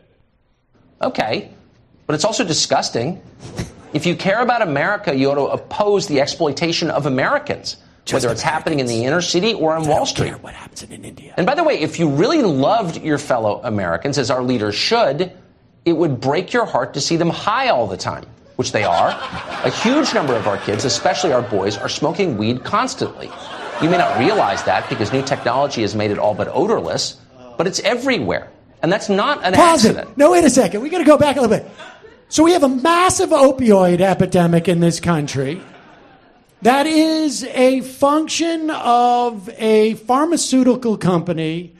Speaker 11: Okay, but it's also disgusting. If you care about America, you ought to oppose the exploitation of Americans. Whether it's happening in the inner city or on Wall Street.
Speaker 2: What happens in India?
Speaker 11: And by the way, if you really loved your fellow Americans, as our leaders should, it would break your heart to see them high all the time, which they are. A huge number of our kids, especially our boys, are smoking weed constantly. You may not realize that because new technology has made it all but odorless, but it's everywhere. And that's not an accident.
Speaker 2: No, wait a second. We got to go back a little bit. So we have a massive opioid epidemic in this country. That is a function of a pharmaceutical company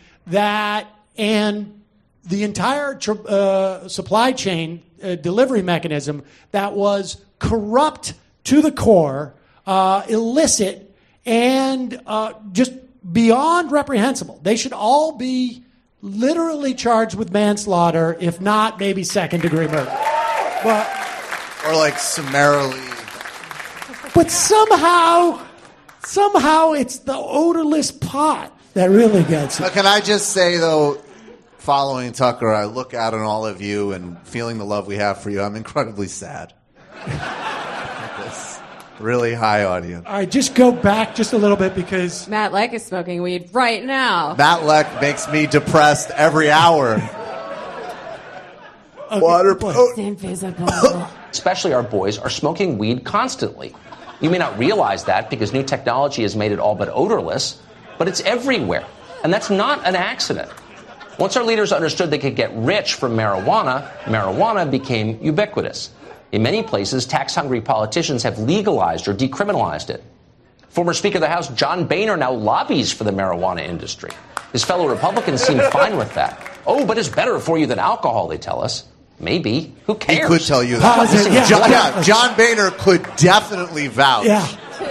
Speaker 2: and the entire supply chain delivery mechanism that was corrupt to the core, illicit, and just beyond reprehensible. They should all be literally charged with manslaughter, if not maybe second-degree murder.
Speaker 7: Or summarily
Speaker 2: But somehow it's the odorless pot that really gets it.
Speaker 7: Can I just say, though, following Tucker, I look out on all of you and feeling the love we have for you, I'm incredibly sad. This really high audience.
Speaker 2: All right, just go back just a little bit because
Speaker 8: Matt Leck is smoking weed right now.
Speaker 7: Matt Leck makes me depressed every hour. Water
Speaker 8: It's invisible.
Speaker 11: Especially our boys are smoking weed constantly. You may not realize that because new technology has made it all but odorless, but it's everywhere. And that's not an accident. Once our leaders understood they could get rich from marijuana became ubiquitous. In many places, tax-hungry politicians have legalized or decriminalized it. Former Speaker of the House John Boehner now lobbies for the marijuana industry. His fellow Republicans seem fine with that. Oh, but it's better for you than alcohol, they tell us. Maybe. Who cares?
Speaker 7: He could tell you that. John Boehner could definitely vouch.
Speaker 2: Yeah.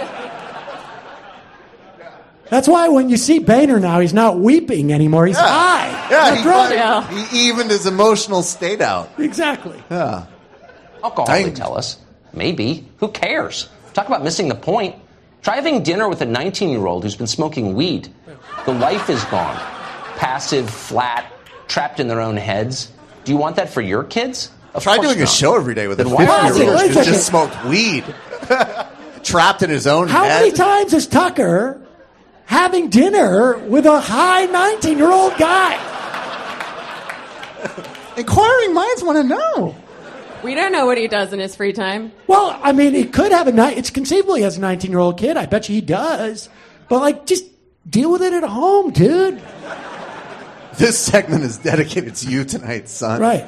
Speaker 2: That's why when you see Boehner now, he's not weeping anymore. He's high.
Speaker 7: Yeah, he evened his emotional state out.
Speaker 2: Exactly.
Speaker 7: Yeah.
Speaker 11: Alcohol, they tell us. Maybe. Who cares? Talk about missing the point. Try having dinner with a 19-year-old who's been smoking weed. The life is gone. Passive, flat, trapped in their own heads. Do you want that for your kids?
Speaker 7: Try doing a show every day with a 50-year-old who just smoked weed. Trapped in his own head.
Speaker 2: How many times is Tucker having dinner with a high 19-year-old guy?
Speaker 13: Inquiring minds want to know.
Speaker 8: We don't know what he does in his free time.
Speaker 2: Well, I mean, he could have it's conceivable he has a 19-year-old kid. I bet you he does. But, just deal with it at home, dude.
Speaker 7: This segment is dedicated to you tonight, son.
Speaker 2: Right.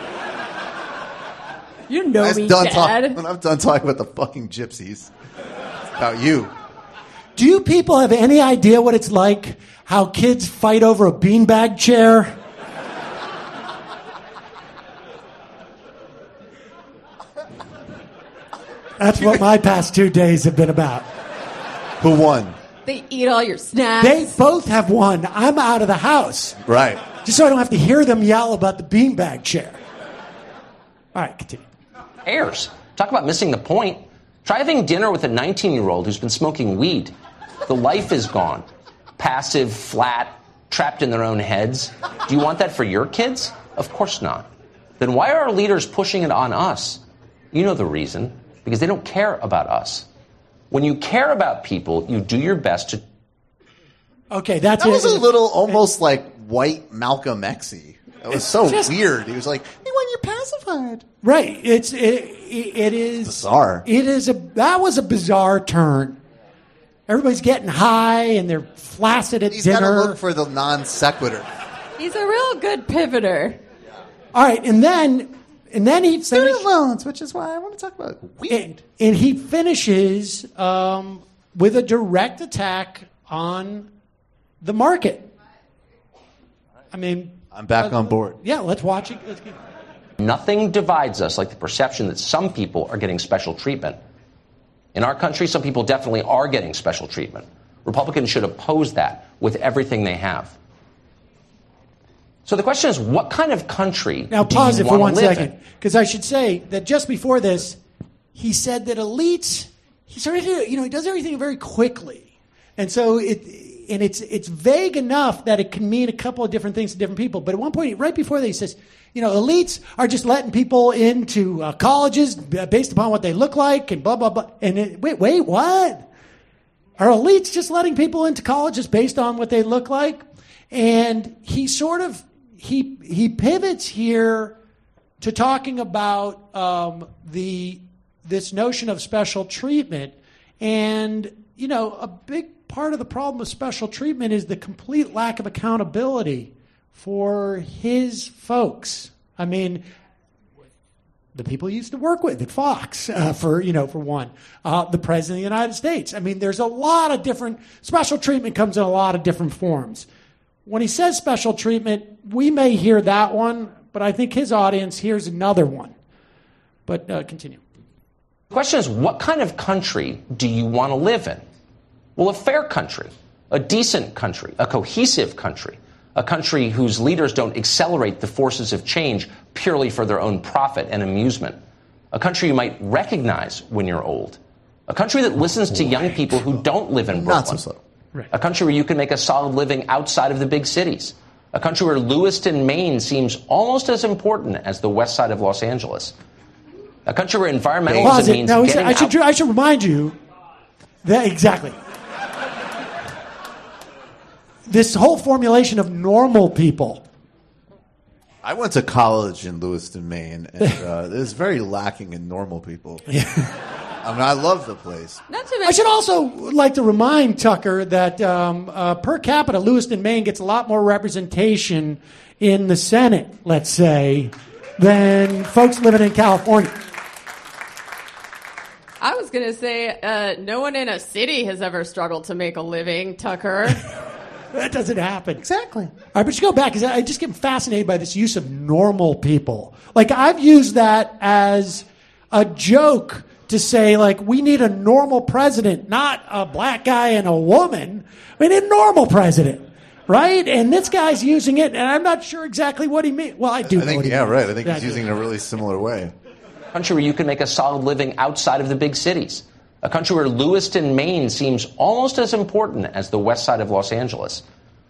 Speaker 8: You know me, Dad.
Speaker 7: When I'm done talking about the fucking gypsies, it's about you.
Speaker 2: Do you people have any idea what it's like how kids fight over a beanbag chair? That's what my past 2 days have been about.
Speaker 7: Who won?
Speaker 8: They eat all your snacks.
Speaker 2: They both have won. I'm out of the house.
Speaker 7: Right.
Speaker 2: Just so I don't have to hear them yell about the beanbag chair. All right, continue.
Speaker 11: Heirs. Talk about missing the point. Try having dinner with a 19-year-old who's been smoking weed. The life is gone. Passive, flat, trapped in their own heads. Do you want that for your kids? Of course not. Then why are our leaders pushing it on us? You know the reason. Because they don't care about us. When you care about people, you do your best to...
Speaker 2: Okay, that
Speaker 7: was a little almost like white Malcolm X-y. That was so weird. He was like,
Speaker 13: "Hey, when you're pacified."
Speaker 2: Right. It is
Speaker 7: bizarre.
Speaker 2: That was a bizarre turn. Everybody's getting high and they're flaccid at
Speaker 7: He's
Speaker 2: dinner.
Speaker 7: got to look for the non sequitur.
Speaker 8: He's a real good pivoter.
Speaker 2: All right, and then he
Speaker 13: Student loans, which is why I want to talk about weed.
Speaker 2: And he finishes with a direct attack on the market. I mean,
Speaker 7: I'm back on board.
Speaker 2: Yeah, let's watch it. Let's keep...
Speaker 11: Nothing divides us like the perception that some people are getting special treatment. In our country, some people definitely are getting special treatment. Republicans should oppose that with everything they have. So the question is, what kind of country
Speaker 2: now
Speaker 11: do
Speaker 2: pause
Speaker 11: you
Speaker 2: it for
Speaker 11: want
Speaker 2: 1
Speaker 11: to live
Speaker 2: second,
Speaker 11: in?
Speaker 2: because I should say that just before this, he said that elites. He started to, he does everything very quickly, and so it's vague enough that it can mean a couple of different things to different people. But at one point, right before that, he says, elites are just letting people into colleges based upon what they look like, and blah blah blah. And wait, what? Are elites just letting people into colleges based on what they look like? And he sort of he pivots here to talking about this notion of special treatment, and a big part of the problem with special treatment is the complete lack of accountability for his folks. I mean, the people he used to work with at Fox, for one, the President of the United States. I mean, there's a lot of different special treatment comes in a lot of different forms. When he says special treatment, we may hear that one, but I think his audience hears another one. But continue.
Speaker 11: The question is, what kind of country do you want to live in? Well, a fair country, a decent country, a cohesive country, a country whose leaders don't accelerate the forces of change purely for their own profit and amusement, a country you might recognize when you're old, A country that listens to young people who don't live in Brooklyn.
Speaker 7: Not so slow.
Speaker 2: Right.
Speaker 11: A country where you can make a solid living outside of the big cities. A country where Lewiston, Maine seems almost as important as the west side of Los Angeles. A country where environmentalism means
Speaker 2: No,
Speaker 11: getting out.
Speaker 2: I should remind you that exactly. This whole formulation of normal people.
Speaker 7: I went to college in Lewiston, Maine, and it's very lacking in normal people. I mean, I love the place.
Speaker 2: I should also like to remind Tucker that per capita, Lewiston, Maine gets a lot more representation in the Senate, let's say, than folks living in California.
Speaker 8: I was going to say, no one in a city has ever struggled to make a living, Tucker.
Speaker 2: That doesn't happen.
Speaker 13: Exactly.
Speaker 2: All right, but you go back, because I just get fascinated by this use of normal people. Like, I've used that as a joke to say, like, we need a normal president, not a black guy and a woman. We need a normal president, right? And this guy's using it, and I'm not sure exactly what he means. Well, I do know what he means.
Speaker 7: Right. I think he's using it in a really similar way.
Speaker 11: A country where you can make a solid living outside of the big cities. A country where Lewiston, Maine seems almost as important as the west side of Los Angeles.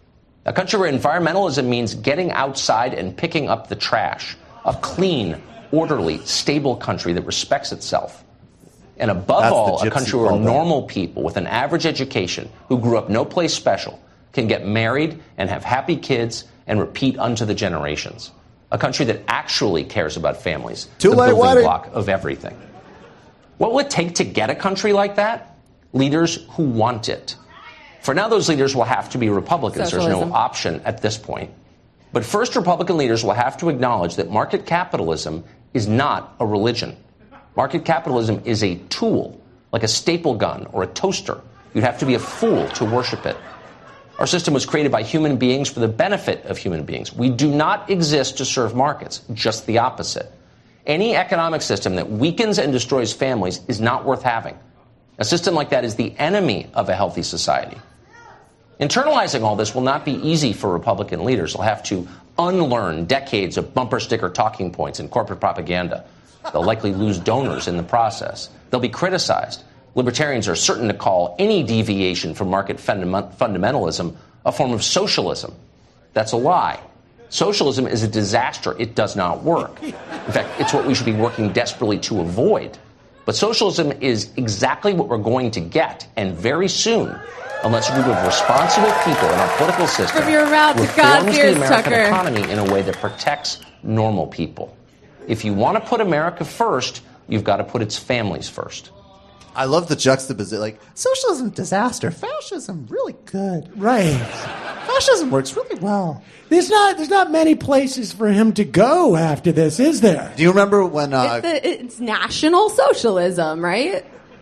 Speaker 11: A country where environmentalism means getting outside and picking up the trash. A clean, orderly, stable country that respects itself. And above all, a country where normal people with an average education who grew up no place special can get married and have happy kids and repeat unto the generations. A country that actually cares about families, the building block of everything. What will it take to get a country like that? Leaders who want it. For now, those leaders will have to be Republicans.
Speaker 8: Socialism.
Speaker 11: There's no option at this point. But first, Republican leaders will have to acknowledge that market capitalism is not a religion. Market capitalism is a tool, like a staple gun or a toaster. You'd have to be a fool to worship it. Our system was created by human beings for the benefit of human beings. We do not exist to serve markets, just the opposite. Any economic system that weakens and destroys families is not worth having. A system like that is the enemy of a healthy society. Internalizing all this will not be easy for Republican leaders. They'll have to unlearn decades of bumper sticker talking points and corporate propaganda. They'll likely lose donors in the process. They'll be criticized. Libertarians are certain to call any deviation from market fundamentalism a form of socialism. That's a lie. Socialism is a disaster. It does not work. In fact, it's what we should be working desperately to avoid. But socialism is exactly what we're going to get, and very soon, unless a group of responsible people in our political system
Speaker 8: From your mouth to God's
Speaker 11: reforms
Speaker 8: ears,
Speaker 11: the American
Speaker 8: Tucker.
Speaker 11: economy in a way that protects normal people. If you want to put America first, you've got to put its families first.
Speaker 7: I love the juxtaposition. Like,
Speaker 13: Socialism, disaster. Fascism, really good.
Speaker 2: Right.
Speaker 13: Fascism works really well.
Speaker 2: There's not many places for him to go after this, is there?
Speaker 7: do you remember when?
Speaker 8: It's national socialism, right?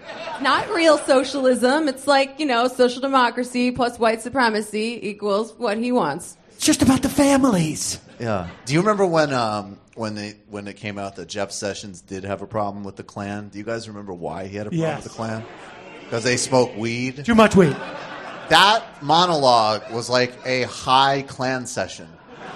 Speaker 8: Not real socialism. It's like, social democracy plus white supremacy equals what he wants.
Speaker 2: It's just about the families.
Speaker 7: Yeah. Do you remember when it came out that Jeff Sessions did have a problem with the Klan? Do you guys remember why he had a problem with the Klan? Because they smoke weed.
Speaker 2: Too much weed.
Speaker 7: That monologue was like a high Klan session.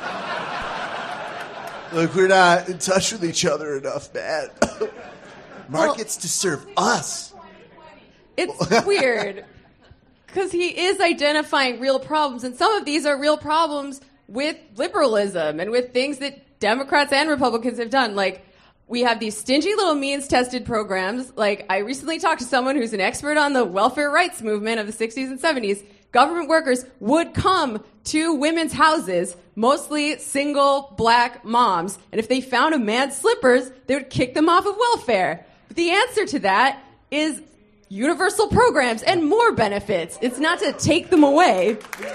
Speaker 7: Like, we're not in touch with each other enough, man. Markets to serve us.
Speaker 8: It's weird because he is identifying real problems, and some of these are real problems with liberalism and with things that Democrats and Republicans have done. Like, we have these stingy little means-tested programs. Like, I recently talked to someone who's an expert on the welfare rights movement of the 60s and 70s. Government workers would come to women's houses, mostly single black moms, and if they found a man's slippers, they would kick them off of welfare. But the answer to that is universal programs and more benefits. It's not to take them away.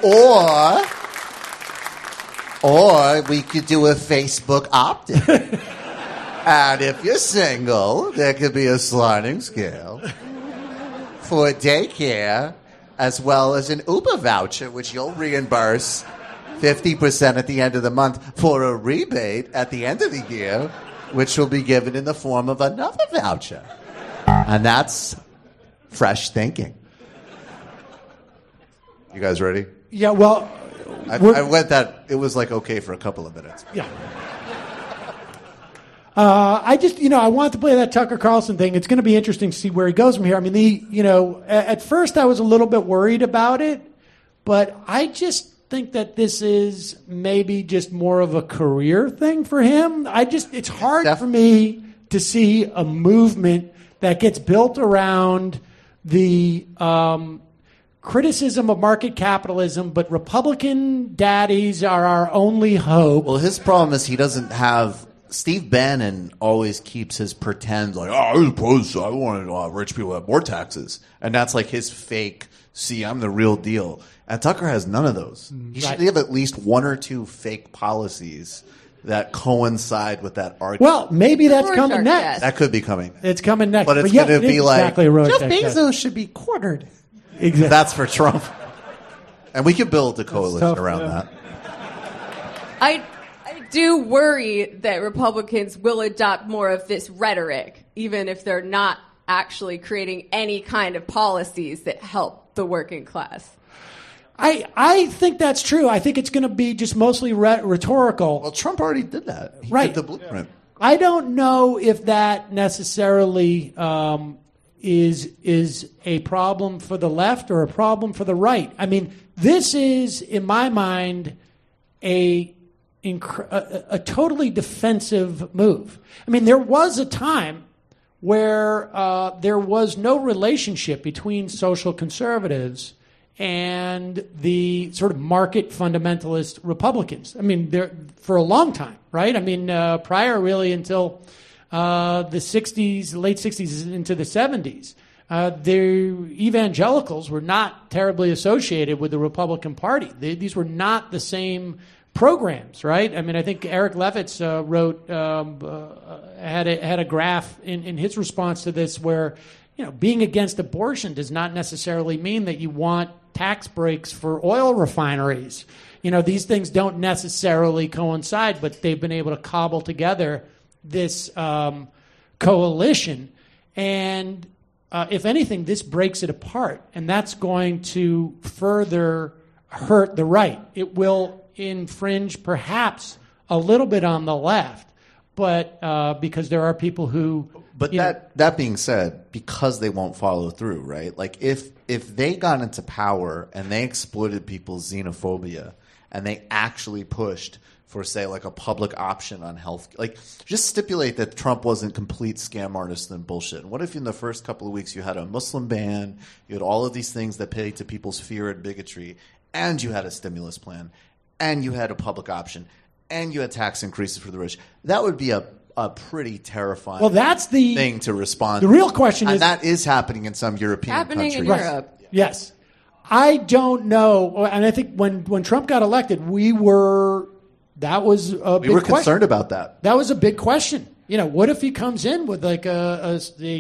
Speaker 7: Or we could do a Facebook opt-in. And if you're single, there could be a sliding scale for daycare, as well as an Uber voucher, which you'll reimburse 50% at the end of the month for a rebate at the end of the year, which will be given in the form of another voucher. And that's fresh thinking. You guys ready?
Speaker 2: Yeah, well...
Speaker 7: I went that, it was like okay for a couple of minutes.
Speaker 2: Yeah. I just, I want to play that Tucker Carlson thing. It's going to be interesting to see where he goes from here. I mean, at first I was a little bit worried about it, but I just think that this is maybe just more of a career thing for him. It's hard for me to see a movement that gets built around the criticism of market capitalism, but Republican daddies are our only hope.
Speaker 7: Well, his problem is he doesn't have... Steve Bannon always keeps his pretend like, I was opposed, I wanted rich people to have more taxes. And that's like his fake, see, I'm the real deal. And Tucker has none of those. He should have at least one or two fake policies that coincide with that argument.
Speaker 2: Well, maybe that's coming next.
Speaker 7: That could be coming.
Speaker 2: It's coming next.
Speaker 7: But it's going to be like...
Speaker 2: Jeff
Speaker 13: Bezos should be quartered.
Speaker 2: Exactly.
Speaker 7: That's for Trump. And we could build a coalition around that.
Speaker 8: I do worry that Republicans will adopt more of this rhetoric, even if they're not actually creating any kind of policies that help the working class.
Speaker 2: I think that's true. I think it's going to be just mostly rhetorical.
Speaker 7: Well, Trump already did that. He
Speaker 2: Right.
Speaker 7: did the blueprint.
Speaker 2: I don't know if that necessarily is a problem for the left or a problem for the right. I mean, this is, in my mind, a totally defensive move. I mean, there was a time where there was no relationship between social conservatives and the sort of market fundamentalist Republicans. I mean, for a long time, right? I mean, prior really until the 60s, late 60s into the 70s, the evangelicals were not terribly associated with the Republican Party. These were not the same programs, right? I mean, I think Eric Levitz had a graph in his response to this where, being against abortion does not necessarily mean that you want tax breaks for oil refineries. These things don't necessarily coincide, but they've been able to cobble together this coalition. And if anything, this breaks it apart, and that's going to further hurt the right. It will infringe perhaps a little bit on the left, but because there are people who...
Speaker 7: But that being said, because they won't follow through, right? Like if they got into power and they exploited people's xenophobia and they actually pushed for, say, like a public option on health, like just stipulate that Trump wasn't complete scam artist and bullshit. And what if in the first couple of weeks you had a Muslim ban, you had all of these things that pay to people's fear and bigotry, and you had a stimulus plan, and you had a public option, and you had tax increases for the rich? That would be a pretty terrifying thing to respond to.
Speaker 2: The real question
Speaker 7: and
Speaker 2: is...
Speaker 7: that is happening in some European
Speaker 8: happening
Speaker 7: countries.
Speaker 8: in Europe.
Speaker 2: Yes. I don't know. And I think when Trump got elected, we were
Speaker 7: concerned about that.
Speaker 2: That was a big question. What if he comes in with like an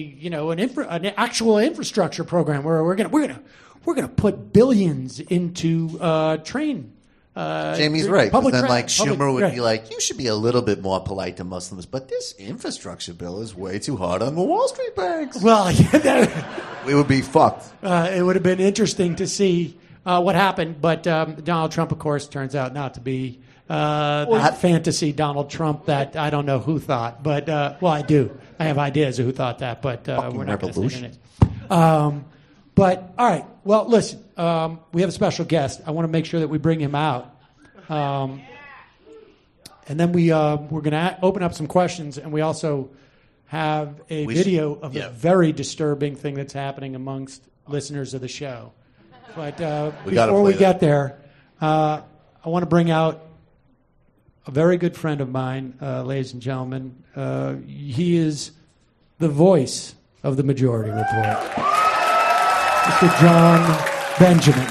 Speaker 2: actual infrastructure program where we're gonna put billions into train.
Speaker 7: Jamie's right. But then, Schumer would be
Speaker 2: right.
Speaker 7: like, "You should be a little bit more polite to Muslims, but this infrastructure bill is way too hard on the Wall Street banks."
Speaker 2: Well,
Speaker 7: we would be fucked.
Speaker 2: It would have been interesting to see what happened, but Donald Trump, of course, turns out not to be that fantasy Donald Trump that I don't know who thought, but I do. I have ideas of who thought that, but we're not going to say it. But all right. Well, listen. We have a special guest. I want to make sure that we bring him out, and then we're going to open up some questions, and we also have a video of a very disturbing thing that's happening amongst listeners of the show. But before we get there, I want to bring out a very good friend of mine, ladies and gentlemen. He is the voice of the Majority Report, Mr. John Benjamin.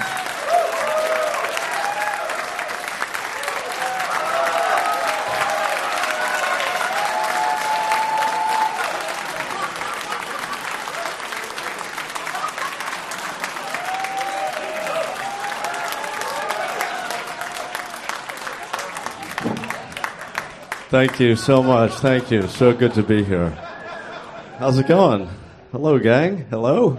Speaker 6: Thank you so much. Thank you. So good to be here. How's it going? Hello, gang. Hello.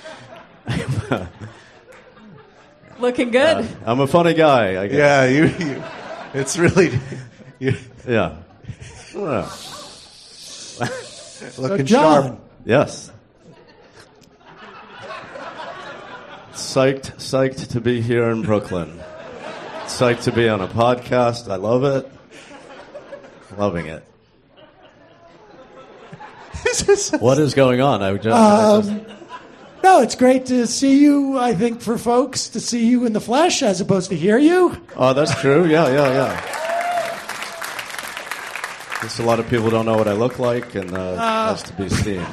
Speaker 8: Looking good.
Speaker 6: I'm a funny guy, I guess.
Speaker 7: Yeah, it's really...
Speaker 6: Yeah.
Speaker 7: Looking
Speaker 2: John.
Speaker 7: sharp.
Speaker 6: Yes. Psyched to be here in Brooklyn. Psyched to be on a podcast. I love it. Loving it. What is going on?
Speaker 2: No, it's great to see you, I think, for folks, to see you in the flesh as opposed to hear you.
Speaker 6: Oh, that's true. Yeah. Guess a lot of people don't know what I look like, and that's to be seen.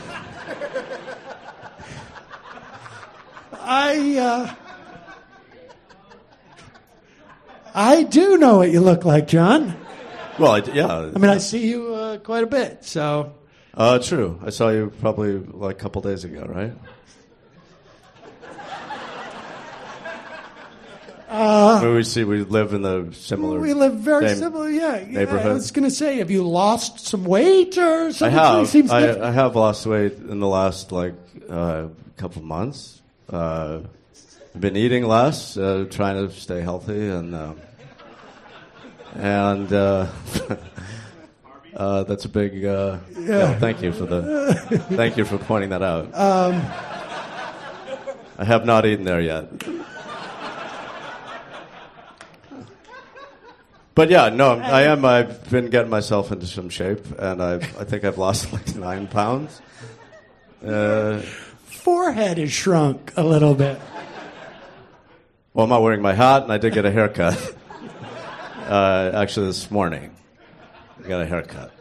Speaker 2: I do know what you look like, John.
Speaker 6: Well, yeah.
Speaker 2: I mean, I see you quite a bit, so.
Speaker 6: True. I saw you probably like a couple days ago, right? We live in the similar.
Speaker 2: We live very
Speaker 6: same
Speaker 2: similar, yeah.
Speaker 6: Neighborhood.
Speaker 2: I was going to say, have you lost some weight or something?
Speaker 6: I have lost weight in the last couple months. I've been eating less, trying to stay healthy, and that's a big. Thank you for pointing that out. I have not eaten there yet. But yeah, no, I am. I've been getting myself into some shape, and I think I've lost like 9 pounds.
Speaker 2: Forehead is shrunk a little bit.
Speaker 6: Well, I'm not wearing my hat, and I did get a haircut. Actually, this morning, I got a haircut.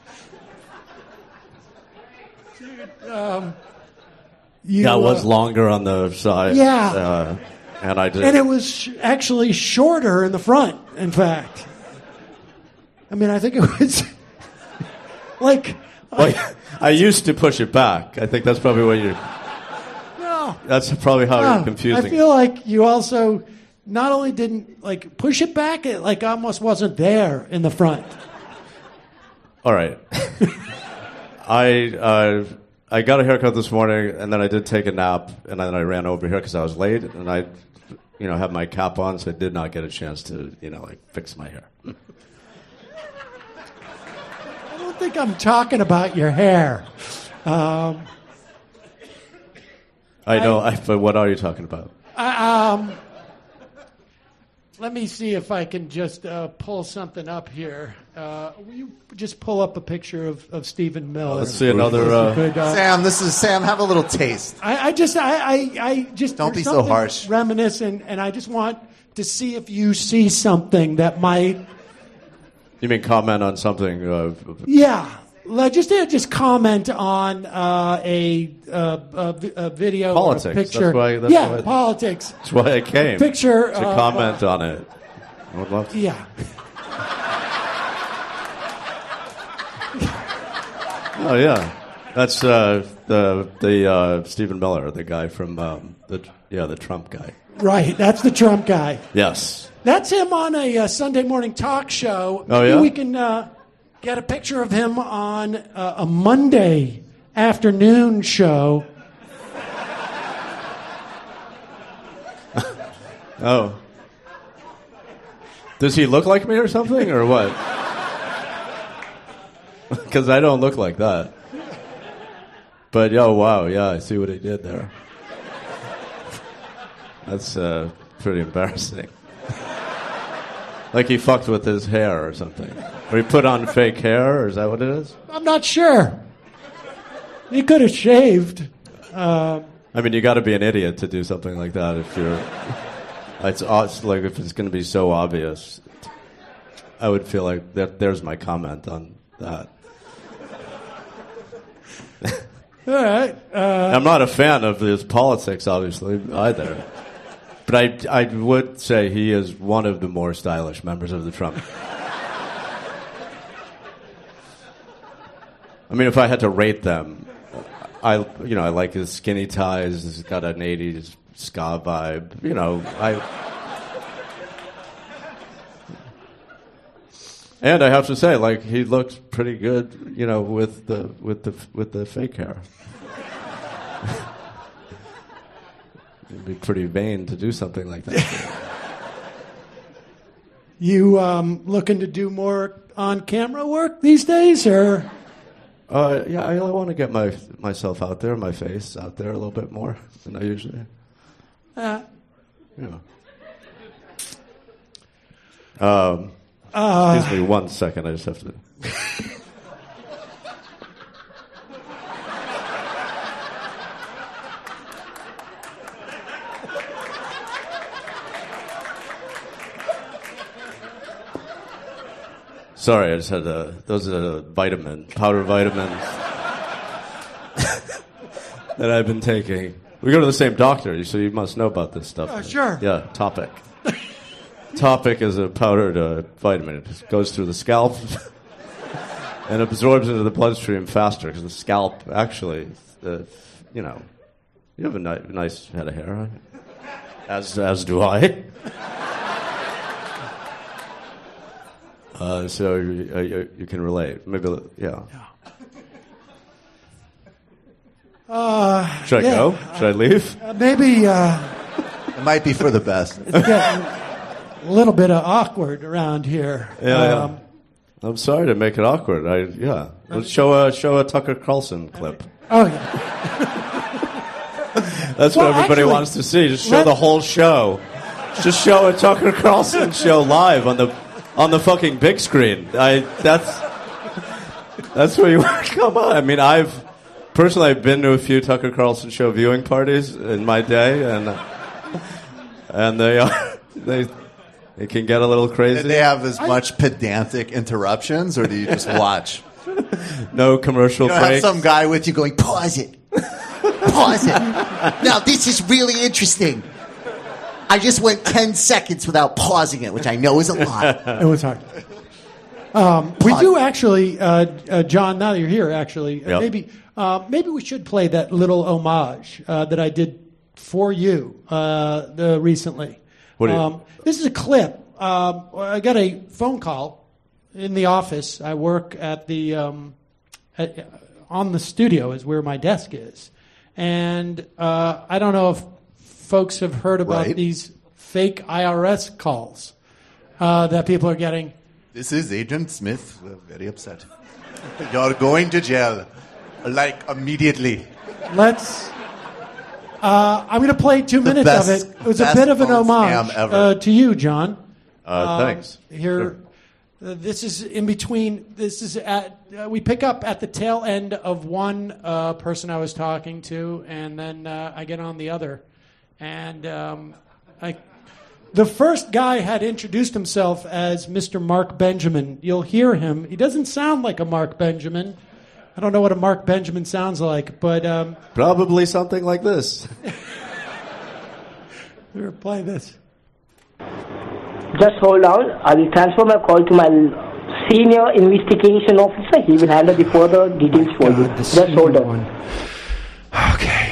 Speaker 6: That was longer on the side.
Speaker 2: Yeah.
Speaker 6: And I did.
Speaker 2: And it was actually shorter in the front, in fact. I mean, I think it was like...
Speaker 6: Well, I used to push it back. I think that's probably what you're...
Speaker 2: No.
Speaker 6: That's probably how you're confusing.
Speaker 2: I feel like you also not only didn't push it back, it almost wasn't there in the front.
Speaker 6: All right. I got a haircut this morning, and then I did take a nap, and then I ran over here because I was late, and I, had my cap on, so I did not get a chance to, fix my hair.
Speaker 2: I don't think I'm talking about your hair.
Speaker 6: I know, but what are you talking about?
Speaker 2: Let me see if I can just pull something up here. Will you just pull up a picture of Stephen Miller?
Speaker 6: Let's see another.
Speaker 7: Sam, this is Sam. Have a little taste.
Speaker 2: I just
Speaker 7: don't be so harsh.
Speaker 2: Reminiscent, and I just want to see if you see something that might.
Speaker 6: You mean comment on something?
Speaker 2: Yeah. Just comment on a video
Speaker 6: politics.
Speaker 2: or a picture.
Speaker 6: That's why
Speaker 2: politics.
Speaker 6: That's why I came.
Speaker 2: Picture
Speaker 6: to comment on it. I would love to.
Speaker 2: Yeah.
Speaker 6: Oh yeah, that's the Stephen Miller, the guy from the Trump guy.
Speaker 2: Right, that's the Trump guy.
Speaker 6: Yes.
Speaker 2: That's him on a Sunday morning talk show.
Speaker 6: Oh
Speaker 2: Maybe
Speaker 6: yeah.
Speaker 2: We can get a picture of him on a Monday afternoon show.
Speaker 6: Oh. Does he look like me or something, or what? Because I don't look like that. But, wow, yeah, I see what he did there. That's pretty embarrassing. Like he fucked with his hair or something. Or he put on fake hair, or is that what it is?
Speaker 2: I'm not sure. He could have shaved.
Speaker 6: I mean, you got to be an idiot to do something like that if you're... It's like if it's going to be so obvious. I would feel like there's my comment on that.
Speaker 2: All right.
Speaker 6: I'm not a fan of his politics, obviously, either. But I would say he is one of the more stylish members of the Trump. I mean, if I had to rate them, I like his skinny ties. He's got an 80s ska vibe. And I have to say, like, he looks pretty good, with the fake hair. It'd be pretty vain to do something like that.
Speaker 2: You looking to do more on-camera work these days, or?
Speaker 6: Yeah, I want to get myself out there, my face out there a little bit more than I usually. Yeah. Excuse me 1 second. I just have to. Sorry, I just had those are powder vitamins that I've been taking. We go to the same doctor, so you must know about this stuff.
Speaker 2: Sure.
Speaker 6: Yeah, Topic. Topic is a powdered vitamin. It just goes through the scalp and absorbs into the bloodstream faster because the scalp actually, you have a nice head of hair, right? As do I. So you can relate. Maybe, yeah. Should I go? Should I leave?
Speaker 2: Maybe.
Speaker 7: It might be for the best.
Speaker 2: It's getting a little bit awkward around here.
Speaker 6: Yeah. I'm sorry to make it awkward. Let's show a Tucker Carlson clip.
Speaker 2: Oh, yeah.
Speaker 6: That's what everybody wants to see. Just show the whole show. Just show a Tucker Carlson show live on the fucking big screen. That's where you want to come on. I mean, I've been to a few Tucker Carlson show viewing parties in my day, and they can get a little crazy.
Speaker 7: Did they have as much pedantic interruptions, or do you just watch?
Speaker 6: No commercial breaks.
Speaker 7: Have some guy with you going, pause it. Pause it. Now, this is really interesting. I just went 10 seconds without pausing it, which I know is a lot.
Speaker 2: It was hard. We do actually, John, now that you're here, actually, maybe we should play that little homage that I did for you recently. This is a clip. I got a phone call in the office. I work at the on the studio is where my desk is. And I don't know if folks have heard about these fake IRS calls that people are getting.
Speaker 7: This is Agent Smith. We're very upset. You're going to jail, immediately.
Speaker 2: I'm going to play 2 minutes of it. It was a bit of an homage to you, John.
Speaker 6: Thanks.
Speaker 2: Here, this is in between. This is we pick up at the tail end of one person I was talking to, and then I get on the other. And the first guy had introduced himself as Mr. Mark Benjamin. You'll hear him. He doesn't sound like a Mark Benjamin. I don't know what a Mark Benjamin sounds like, but
Speaker 6: probably something like this.
Speaker 2: Here, play this.
Speaker 14: Just hold on. I will transfer my call to my senior investigation officer. He will handle the further details for you. Just hold on.
Speaker 2: Okay.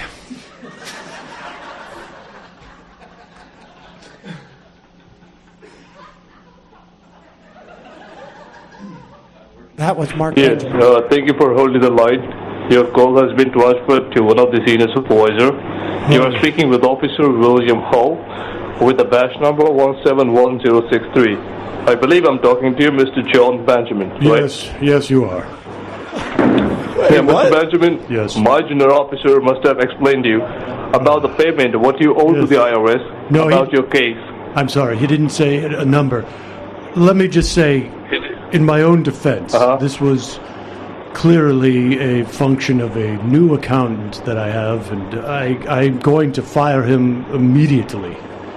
Speaker 2: That was Mark.
Speaker 15: Yes, thank you for holding the line. Your call has been transferred to one of the senior supervisors. You are speaking with Officer William Hall with the badge number 171063. I believe I'm talking to you, Mr. John Benjamin, right?
Speaker 16: Yes, you are.
Speaker 15: Mr. Benjamin, my junior officer must have explained to you about the payment, what you owe to the IRS, about your case.
Speaker 16: I'm sorry, he didn't say a number. Let me just say, in my own defense, this was clearly a function of a new accountant that I have, and I'm going to fire him immediately.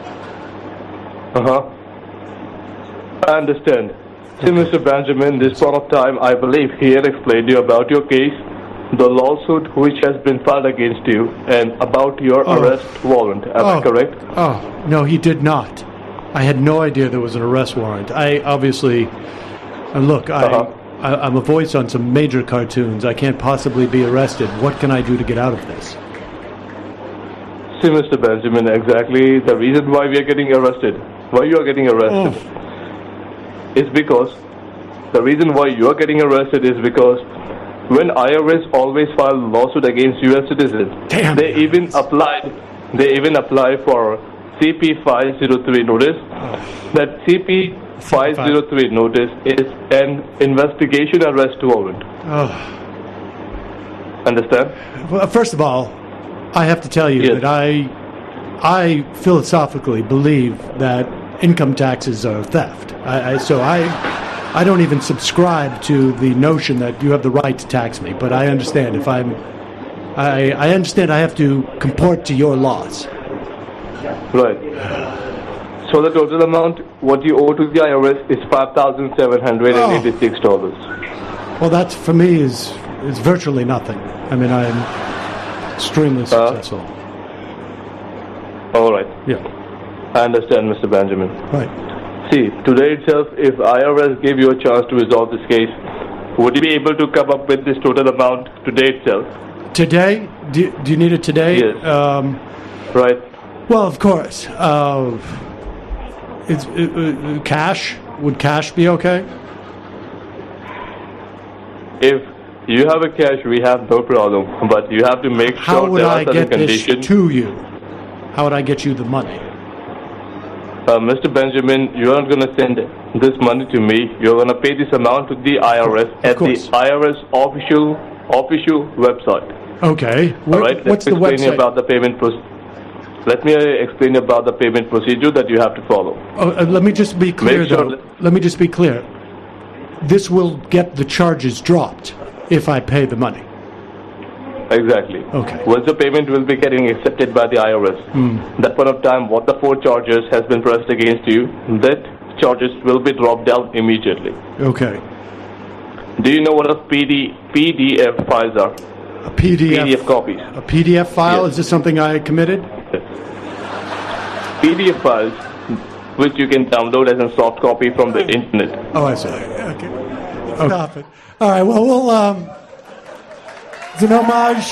Speaker 15: I understand. See, Mr. Benjamin, this point of time, I believe he had explained to you about your case, the lawsuit which has been filed against you, and about your arrest warrant. Am I correct?
Speaker 16: Oh, no, he did not. I had no idea there was an arrest warrant. I obviously... look, I'm a voice on some major cartoons. I can't possibly be arrested. What can I do to get out of this?
Speaker 15: See, Mr. Benjamin, exactly the reason why we are getting arrested. Why you are getting arrested is because the reason why you are getting arrested is because when IRS always file a lawsuit against U.S. citizens, they even apply for CP 503 notice. That CP 503 notice is an investigation arrest warrant. Understand?
Speaker 16: Well, first of all, I have to tell you that I philosophically believe that income taxes are theft. So I don't even subscribe to the notion that you have the right to tax me. But I understand I understand I have to comport to your laws.
Speaker 15: Right. So the total amount, what you owe to the IRS is $5,786.
Speaker 16: Well, that for me is virtually nothing. I mean, I'm extremely successful.
Speaker 15: All right.
Speaker 16: Yeah.
Speaker 15: I understand, Mr. Benjamin.
Speaker 16: Right.
Speaker 15: See, today itself, if IRS gave you a chance to resolve this case, would you be able to come up with this total amount today itself?
Speaker 16: Today? Do you need it today?
Speaker 15: Yes. Right.
Speaker 16: Well, of course. Cash? Would cash be okay?
Speaker 15: If you have a cash, we have no problem. But you have to make sure there are certain conditions.
Speaker 16: How would I get this to you? How would I get you the money?
Speaker 15: Mr. Benjamin, you are not going to send this money to me. You're going to pay this amount to the IRS at the IRS official website.
Speaker 16: Okay.
Speaker 15: All right.
Speaker 16: What's the website?
Speaker 15: Let me explain about the payment procedure that you have to follow.
Speaker 16: Let me just be clear, Let me just be clear. This will get the charges dropped if I pay the money.
Speaker 15: Exactly.
Speaker 16: Okay.
Speaker 15: Once the payment will be getting accepted by the IRS, that point of time, what the 4 charges has been pressed against you, that charges will be dropped down immediately.
Speaker 16: Okay.
Speaker 15: Do you know what a PDF files are?
Speaker 16: A PDF
Speaker 15: copies.
Speaker 16: A PDF file? Yes. Is this something I committed?
Speaker 15: PDF files, which you can download as a soft copy from the internet.
Speaker 16: Oh, I see. Okay. Stop it. All right. Well, we'll. It's an homage.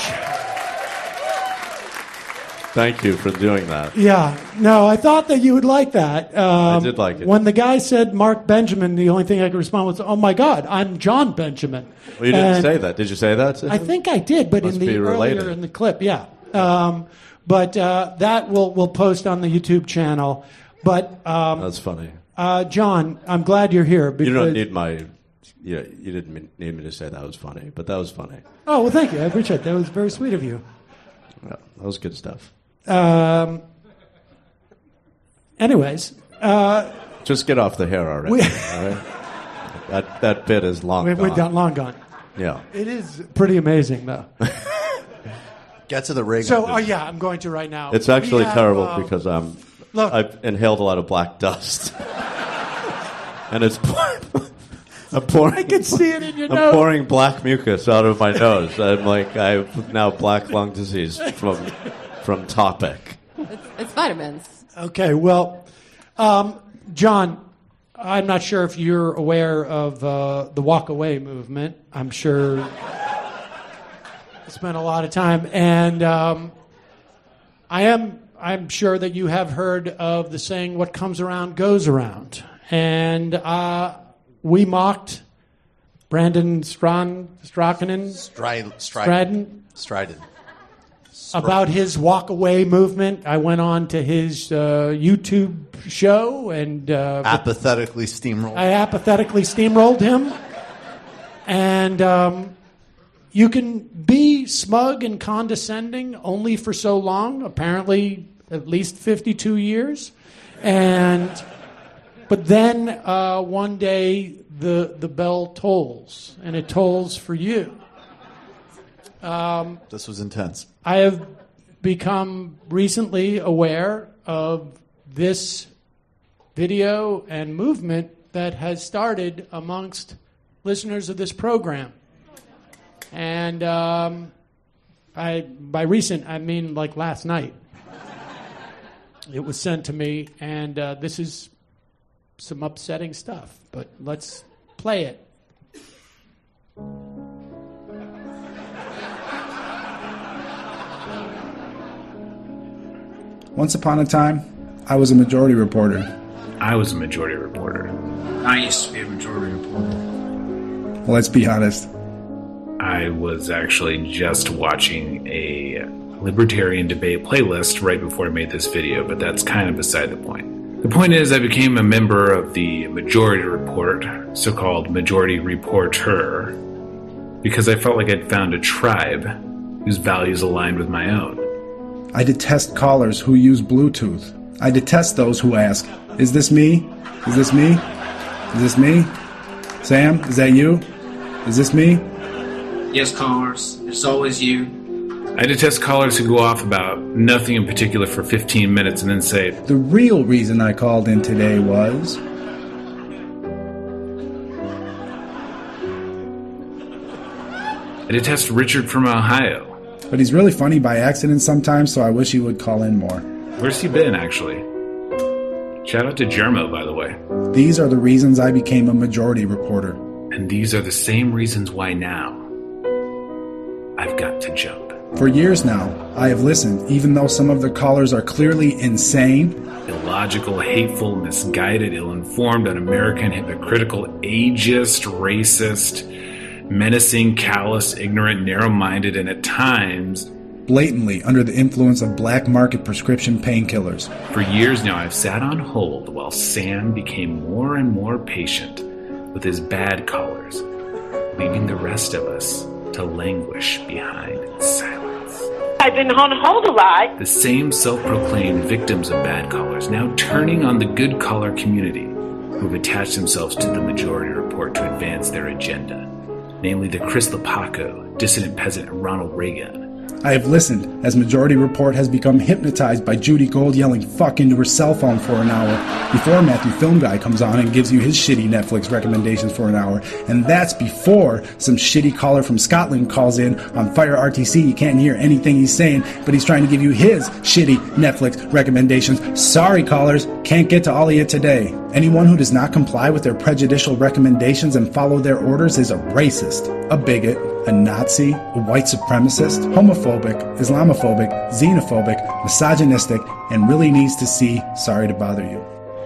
Speaker 6: Thank you for doing that.
Speaker 16: Yeah. No, I thought that you would like that.
Speaker 6: I did like it.
Speaker 16: When the guy said Mark Benjamin, the only thing I could respond was, "Oh my God, I'm John Benjamin."
Speaker 6: Well, you didn't say that. Did you say that?
Speaker 16: I think I did, but
Speaker 6: Must
Speaker 16: in the
Speaker 6: be related.
Speaker 16: earlier in the clip, yeah. But that we'll post on the YouTube channel. But
Speaker 6: that's funny.
Speaker 16: John, I'm glad you're here. Because
Speaker 6: You don't need my. You didn't need me to say that was funny, but that was funny.
Speaker 16: Oh well, thank you. I appreciate it. That was very sweet of you.
Speaker 6: Yeah, that was good stuff.
Speaker 16: Anyways,
Speaker 6: just get off the hair already. All right? That bit is long gone.
Speaker 16: We're long gone.
Speaker 6: Yeah.
Speaker 16: It is pretty amazing, though.
Speaker 7: Get to the rig.
Speaker 16: So, I'm going to right now.
Speaker 6: It's actually terrible because
Speaker 16: look.
Speaker 6: I've inhaled a lot of black dust, and it's. I'm pouring,
Speaker 16: I can see it in your
Speaker 6: I'm
Speaker 16: nose.
Speaker 6: pouring black mucus out of my nose. I'm like, I have now black lung disease from Topic.
Speaker 8: It's vitamins.
Speaker 16: Okay, well, John, I'm not sure if you're aware of the walk away movement. I'm sure you spent a lot of time, and I'm sure that you have heard of the saying, "What comes around goes around," and we mocked Brandon Stradden about his walk-away movement. I went on to his YouTube show and
Speaker 7: apathetically steamrolled.
Speaker 16: I apathetically steamrolled him. And you can be smug and condescending only for so long, apparently at least 52 years. But then one day the bell tolls, and it tolls for you.
Speaker 7: This was intense.
Speaker 16: I have become recently aware of this video and movement that has started amongst listeners of this program. And by recent, I mean like last night. It was sent to me, and this is some upsetting stuff, but let's play it.
Speaker 17: Once upon a time, I was a majority reporter.
Speaker 18: I was a majority reporter. I used to be a majority reporter.
Speaker 17: Let's be honest.
Speaker 18: I was actually just watching a libertarian debate playlist right before I made this video, but that's kind of beside the point. The point is, I became a member of the Majority Report, so-called Majority Reporter, because I felt like I'd found a tribe whose values aligned with my own.
Speaker 17: I detest callers who use Bluetooth. I detest those who ask, "Is this me? Is this me? Is this me? Sam, is that you? Is this me?"
Speaker 19: Yes, callers. It's always you.
Speaker 18: I detest callers who go off about nothing in particular for 15 minutes and then say,
Speaker 17: "The real reason I called in today was..."
Speaker 18: I detest Richard from Ohio.
Speaker 17: But he's really funny by accident sometimes, so I wish he would call in more.
Speaker 18: Where's he been, actually? Shout out to Jermo, by the way.
Speaker 17: These are the reasons I became a majority reporter.
Speaker 18: And these are the same reasons why now I've got to jump.
Speaker 17: For years now, I have listened, even though some of the callers are clearly insane,
Speaker 18: illogical, hateful, misguided, ill-informed, un-American, hypocritical, ageist, racist, menacing, callous, ignorant, narrow-minded, and at times
Speaker 17: blatantly under the influence of black market prescription painkillers.
Speaker 18: For years now, I've sat on hold while Sam became more and more patient with his bad callers, leaving the rest of us to languish behind in silence.
Speaker 20: I've been on hold a lot.
Speaker 18: The same self-proclaimed victims of bad callers now turning on the good caller community who have attached themselves to the Majority Report to advance their agenda, namely the Chris Lepaco, dissident peasant, and Ronald Reagan.
Speaker 17: I have listened as Majority Report has become hypnotized by Judy Gold yelling fuck into her cell phone for an hour before Matthew Film Guy comes on and gives you his shitty Netflix recommendations for an hour. And that's before some shitty caller from Scotland calls in on Fire RTC. You can't hear anything he's saying, but he's trying to give you his shitty Netflix recommendations. Sorry, callers, can't get to all of you today. Anyone who does not comply with their prejudicial recommendations and follow their orders is a racist, a bigot, a Nazi, a white supremacist, homophobic, Islamophobic, xenophobic, misogynistic, and really needs to see Sorry to Bother You.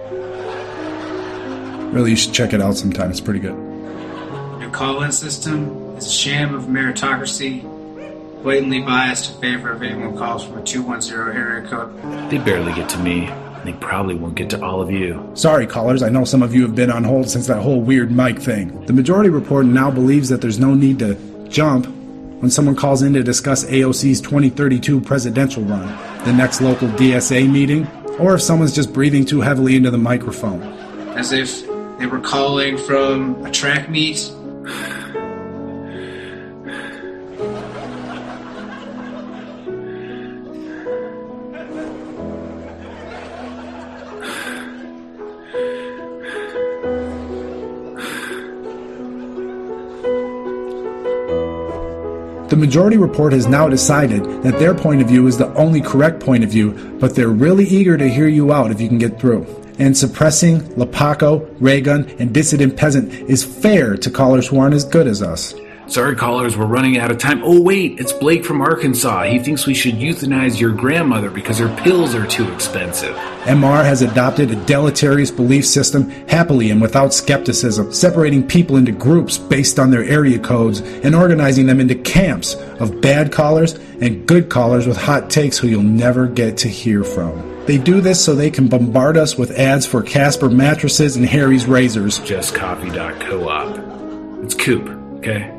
Speaker 17: Really, you should check it out sometime. It's pretty good.
Speaker 19: Your call-in system is a sham of meritocracy, blatantly biased in favor of anyone who calls from a 210 area code.
Speaker 18: They barely get to me. They probably won't get to all of you.
Speaker 17: Sorry, callers. I know some of you have been on hold since that whole weird mic thing. The Majority Report now believes that there's no need to jump when someone calls in to discuss AOC's 2032 presidential run, the next local DSA meeting, or if someone's just breathing too heavily into the microphone.
Speaker 19: As if they were calling from a track meet.
Speaker 17: The Majority Report has now decided that their point of view is the only correct point of view, but they're really eager to hear you out if you can get through. And suppressing Lepaco, Reagan, and dissident peasant is fair to callers who aren't as good as us.
Speaker 18: Sorry, callers, we're running out of time. Oh, wait, it's Blake from Arkansas. He thinks we should euthanize your grandmother because her pills are too expensive.
Speaker 17: MR has adopted a deleterious belief system happily and without skepticism, separating people into groups based on their area codes and organizing them into camps of bad callers and good callers with hot takes who you'll never get to hear from. They do this so they can bombard us with ads for Casper mattresses and Harry's razors.
Speaker 18: JustCoffee.coop. It's Coop, okay?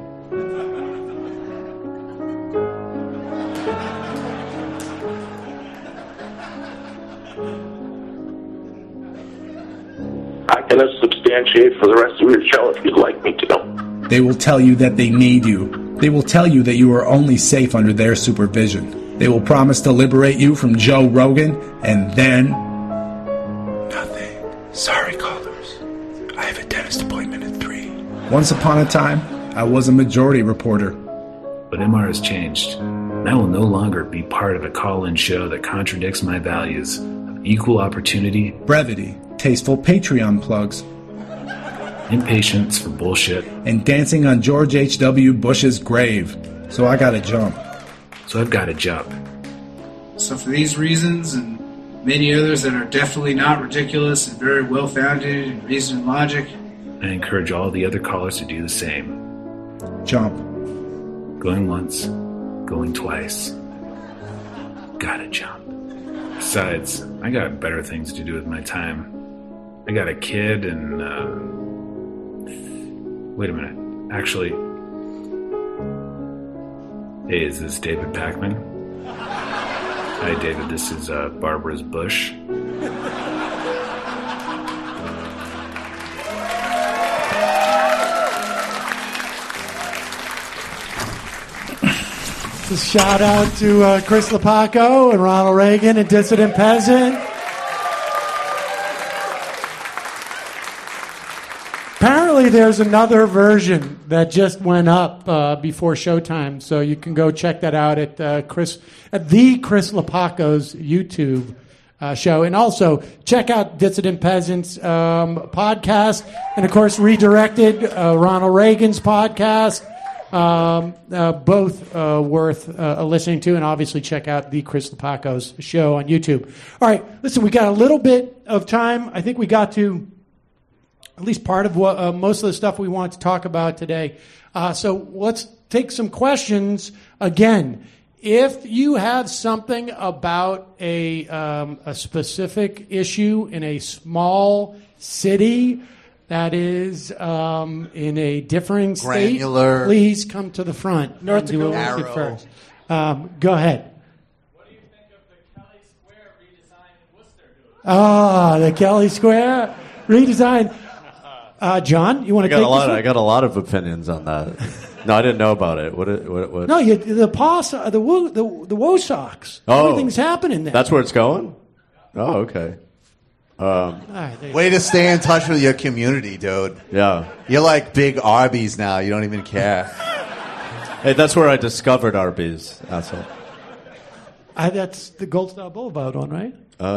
Speaker 21: I can substantiate for the rest of your show if you'd like me to.
Speaker 17: They will tell you that they need you. They will tell you that you are only safe under their supervision. They will promise to liberate you from Joe Rogan, and then... nothing. Sorry, callers. I have a dentist appointment at 3. Once upon a time, I was a Majority Reporter.
Speaker 18: But MR has changed. And I will no longer be part of a call-in show that contradicts my values of equal opportunity,
Speaker 17: brevity, tasteful Patreon plugs,
Speaker 18: impatience for bullshit,
Speaker 17: and dancing on George H.W. Bush's grave. So I gotta jump.
Speaker 18: So I've gotta jump.
Speaker 19: So for these reasons and many others that are definitely not ridiculous and very well founded in reason and logic,
Speaker 18: I encourage all the other callers to do the same.
Speaker 17: Jump.
Speaker 18: Going once, going twice. Gotta jump. Besides, I got better things to do with my time. I got a kid and, wait a minute. Actually, Hey, is this David Pakman? Hi, David. This is Barbara's Bush.
Speaker 2: A shout out to Chris Lepaco and Ronald Reagan and Dissident Peasant. Apparently, there's another version that just went up before showtime, so you can go check that out at the Chris Lepaco's YouTube show, and also check out Dissident Peasants podcast, and of course, Redirected, Ronald Reagan's podcast. Both worth listening to, and obviously check out the Chris Lepaco's show on YouTube. All right, listen, we got a little bit of time. I think we got to at least part of what most of the stuff we want to talk about today. So let's take some questions. Again, if you have something about a specific issue in a small city that is in a differing state,
Speaker 7: Granular.
Speaker 2: please come to the front.
Speaker 7: North
Speaker 2: and do what we
Speaker 7: Dakota.
Speaker 2: did first. Go ahead.
Speaker 1: What do you think of the Kelly Square redesign in Worcester?
Speaker 2: Ah, the Kelly Square redesign. John, you want to take this one?
Speaker 6: I got a lot of opinions on that. No, I didn't know about it. What?
Speaker 2: No, the Wosox.
Speaker 6: Oh,
Speaker 2: everything's happening there.
Speaker 6: That's where it's going? Oh, okay.
Speaker 7: Way to stay in touch with your community, dude.
Speaker 6: Yeah.
Speaker 7: You're like big Arby's now. You don't even care.
Speaker 6: Hey, that's where I discovered Arby's, asshole.
Speaker 2: That's the Gold Star Boulevard one, right?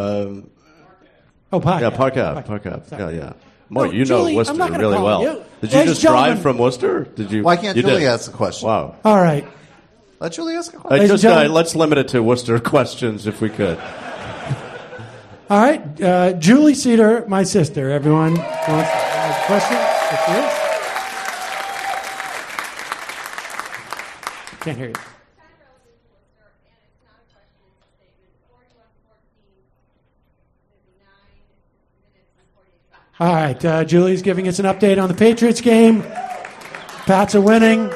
Speaker 6: Park
Speaker 2: Ave.
Speaker 6: Park Ave. Yeah. Boy,
Speaker 2: No,
Speaker 6: you
Speaker 2: Julie,
Speaker 6: know Worcester
Speaker 2: I'm not gonna
Speaker 6: really
Speaker 2: call
Speaker 6: well.
Speaker 2: you.
Speaker 6: Did you
Speaker 2: Ladies
Speaker 6: just
Speaker 2: and gentlemen.
Speaker 6: drive from Worcester? Did you?
Speaker 7: Why can't
Speaker 6: you
Speaker 7: Julie
Speaker 6: did.
Speaker 7: ask the question?
Speaker 6: Wow.
Speaker 2: All right.
Speaker 7: Let Julie ask a question.
Speaker 2: Ladies and gentlemen.
Speaker 6: Let's limit it to Worcester questions if we could.
Speaker 2: All right. Julie Cedar, my sister. Everyone wants a question? Yes. Can't hear you. All right, Julie's giving us an update on the Patriots game. Pats are winning.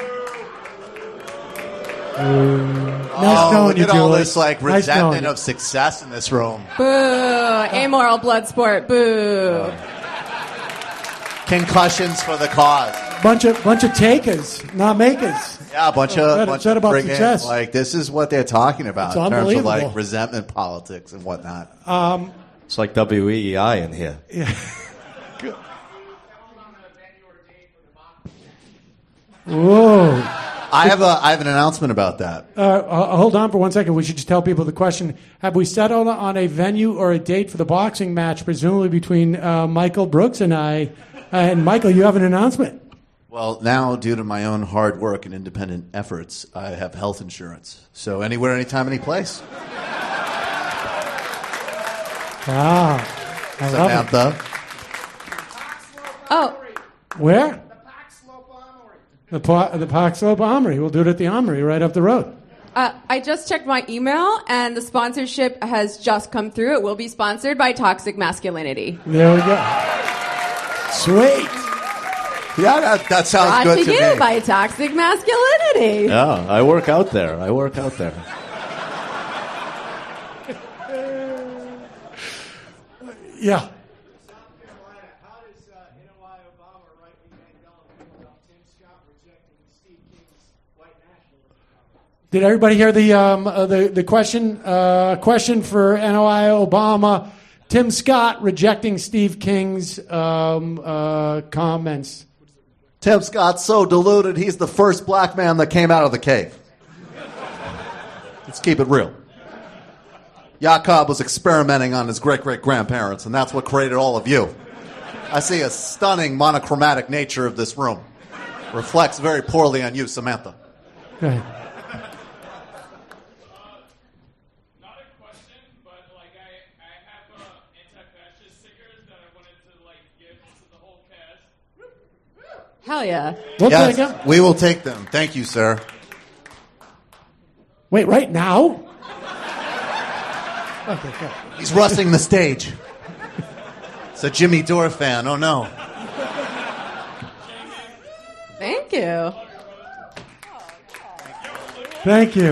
Speaker 2: Nice knowing
Speaker 7: look
Speaker 2: you,
Speaker 7: at
Speaker 2: Julie.
Speaker 7: all this like
Speaker 2: Nice knowing
Speaker 7: resentment
Speaker 2: you.
Speaker 7: of success in this room.
Speaker 8: Boo! Amoral blood sport. Boo!
Speaker 7: Concussions for the cause.
Speaker 2: Bunch of takers, not makers.
Speaker 7: Yeah, a bunch of
Speaker 2: Said about
Speaker 7: friggin',
Speaker 2: success.
Speaker 7: like this is what they're talking about
Speaker 2: It's
Speaker 7: in terms of
Speaker 2: unbelievable.
Speaker 7: like resentment politics and whatnot.
Speaker 6: It's like WEEI in here.
Speaker 2: Yeah. Whoa.
Speaker 7: I have an announcement about that.
Speaker 2: Hold on for 1 second. We should just tell people the question. Have we settled on a venue or a date for the boxing match, presumably between Michael Brooks and I? And Michael, you have an announcement.
Speaker 7: Well, now, due to my own hard work and independent efforts, I have health insurance. So anywhere, anytime, any place.
Speaker 2: Wow. I love it.
Speaker 7: Samantha.
Speaker 8: Oh,
Speaker 2: Where? The Park Slope Armory. We'll do it at the Armory right up the road.
Speaker 8: I just checked my email, and the sponsorship has just come through. It will be sponsored by Toxic Masculinity.
Speaker 2: There we go. Sweet.
Speaker 7: Yeah, that sounds
Speaker 8: Brought
Speaker 7: good
Speaker 8: to
Speaker 7: to
Speaker 8: you
Speaker 7: me.
Speaker 8: by Toxic Masculinity.
Speaker 6: Yeah, I work out there.
Speaker 2: Yeah. Did everybody hear the question? Question for NOI Obama. Tim Scott rejecting Steve King's comments.
Speaker 7: Tim Scott's so deluded, he's the first black man that came out of the cave. Let's keep it real. Jakob was experimenting on his great-great-grandparents, and that's what created all of you. I see a stunning monochromatic nature of this room. Reflects very poorly on you, Samantha.
Speaker 2: Go ahead.
Speaker 8: Hell yeah.
Speaker 2: We'll
Speaker 7: Yes,
Speaker 2: take him.
Speaker 7: we will take them. Thank you, sir.
Speaker 2: Wait, right now? Okay, go.
Speaker 7: He's rusting the stage. It's a Jimmy Dore fan. Oh, no.
Speaker 8: Thank you.
Speaker 2: Thank you.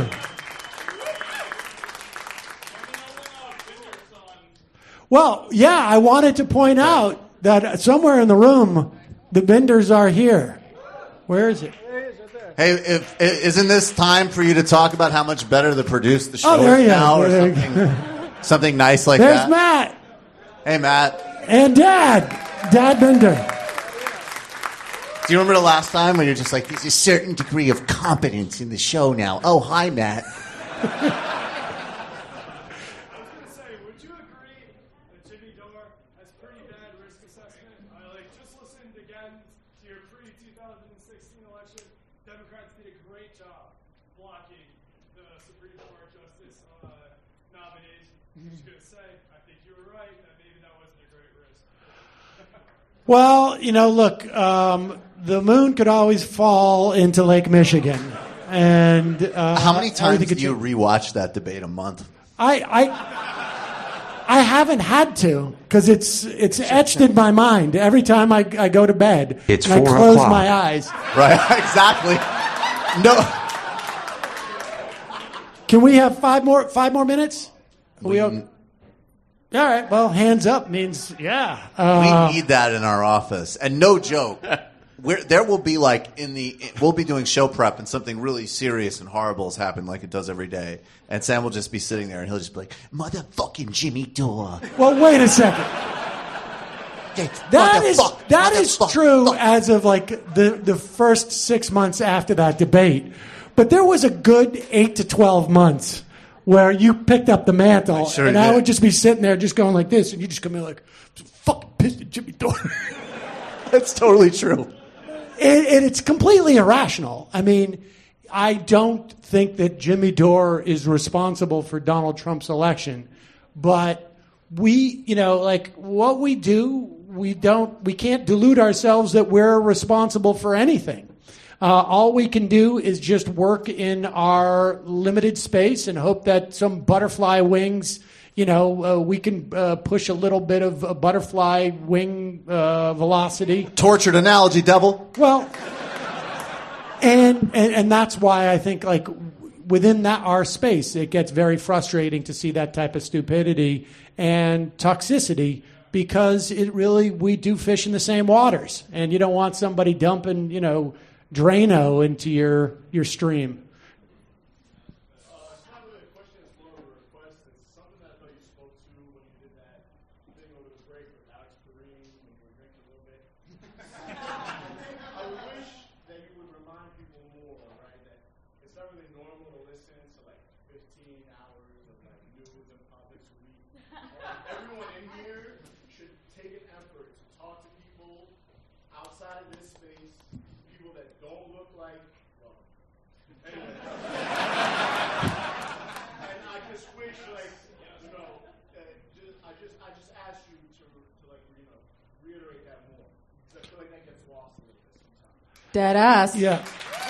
Speaker 2: Well, yeah, I wanted to point out that somewhere in the room, the vendors are here. Where is it?
Speaker 7: Hey, isn't this time for you to talk about how much better the produce the show
Speaker 2: there
Speaker 7: is
Speaker 2: you
Speaker 7: now,
Speaker 2: are.
Speaker 7: or something nice like
Speaker 2: There's
Speaker 7: that?
Speaker 2: Matt.
Speaker 7: Hey, Matt.
Speaker 2: And Dad Bender.
Speaker 7: Do you remember the last time when you're just like, there's a certain degree of competence in the show now? Oh, hi, Matt.
Speaker 1: Would you agree that Jimmy Dore has pretty bad risk assessment? I just listened again to your pre-2016 election. Democrats did a great job blocking the Supreme Court justice nominees. I'm just going to say, I think you were right, that maybe that wasn't a great risk.
Speaker 2: Well, look, the moon could always fall into Lake Michigan. And
Speaker 7: how many times do you rewatch that debate a month?
Speaker 2: I haven't had to because it's etched in my mind every time I go to bed.
Speaker 7: It's
Speaker 2: and
Speaker 7: 4
Speaker 2: I close
Speaker 7: o'clock.
Speaker 2: my eyes.
Speaker 7: Right, exactly. No.
Speaker 2: Can we have five more minutes? All right. Well, hands up means yeah.
Speaker 7: We need that in our office, and no joke. There will be we'll be doing show prep and something really serious and horrible has happened like it does every day. And Sam will just be sitting there and he'll just be like, motherfucking Jimmy Dore.
Speaker 2: Well, wait a second. That is true as of the first 6 months after that debate. But there was a good 8 to 12 months where you picked up the mantle I would just be sitting there just going like this and you just come in like, fucking pissed at Jimmy Dore.
Speaker 7: That's totally true.
Speaker 2: It's completely irrational. I mean, I don't think that Jimmy Dore is responsible for Donald Trump's election, but what we do, we can't delude ourselves that we're responsible for anything. All we can do is just work in our limited space and hope that some butterfly wings, we can push a little bit of a butterfly wing velocity.
Speaker 7: Tortured analogy, devil.
Speaker 2: Well, and that's why I think within our space, it gets very frustrating to see that type of stupidity and toxicity because we do fish in the same waters, and you don't want somebody dumping Drano into your stream.
Speaker 8: Dead ass.
Speaker 2: Yeah.